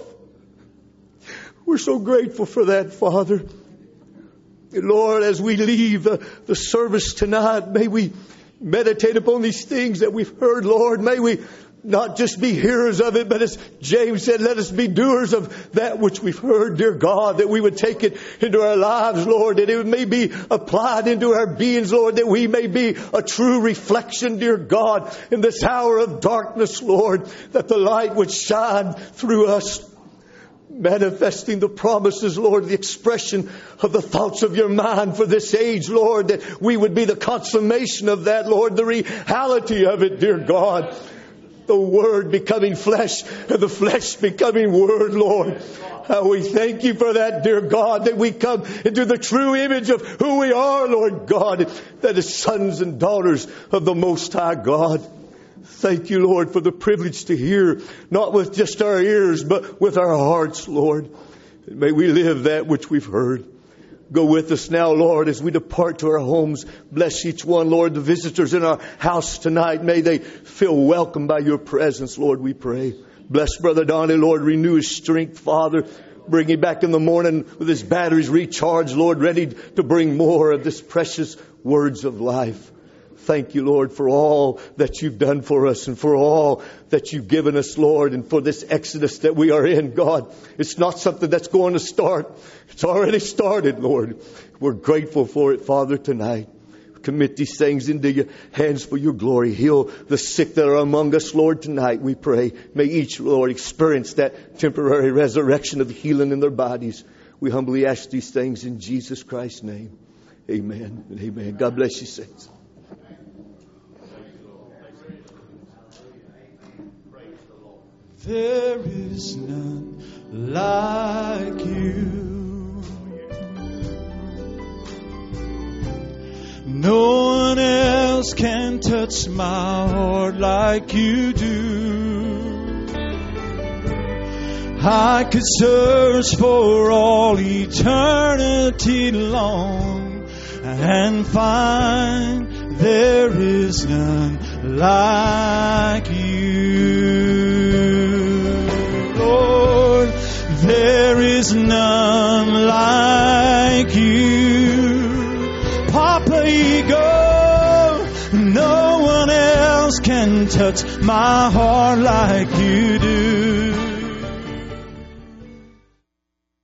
S8: We're so grateful for that, Father. And Lord, as we leave the, the service tonight, may we meditate upon these things that we've heard, Lord. May we not just be hearers of it, but as James said, let us be doers of that which we've heard, dear God, that we would take it into our lives, Lord, that it may be applied into our beings, Lord, that we may be a true reflection, dear God, in this hour of darkness, Lord, that the light would shine through us, manifesting the promises, Lord, the expression of the thoughts of your mind for this age, Lord, that we would be the consummation of that, Lord, the reality of it, dear God. The Word becoming flesh and the flesh becoming Word, Lord. How we thank you for that, dear God, that we come into the true image of who we are, Lord God, that is sons and daughters of the Most High God. Thank you, Lord, for the privilege to hear, not with just our ears, but with our hearts, Lord. And may we live that which we've heard. Go with us now, Lord, as we depart to our homes. Bless each one, Lord. The visitors in our house tonight, may they feel welcomed by your presence, Lord, we pray. Bless Brother Donnie, Lord. Renew his strength, Father. Bring him back in the morning with his batteries recharged, Lord, ready to bring more of this precious words of life. Thank you, Lord, for all that you've done for us and for all that you've given us, Lord, and for this exodus that we are in, God. It's not something that's going to start. It's already started, Lord. We're grateful for it, Father, tonight. Commit these things into your hands for your glory. Heal the sick that are among us, Lord, tonight, we pray. May each, Lord, experience that temporary resurrection of healing in their bodies. We humbly ask these things in Jesus Christ's name. Amen and amen. God bless you, saints.
S6: There is none like you. No one else can touch my heart like you do. I could search for all eternity long and find there is none like you. Lord, there is none like you. Papa Eagle, no one else can touch my heart like you do.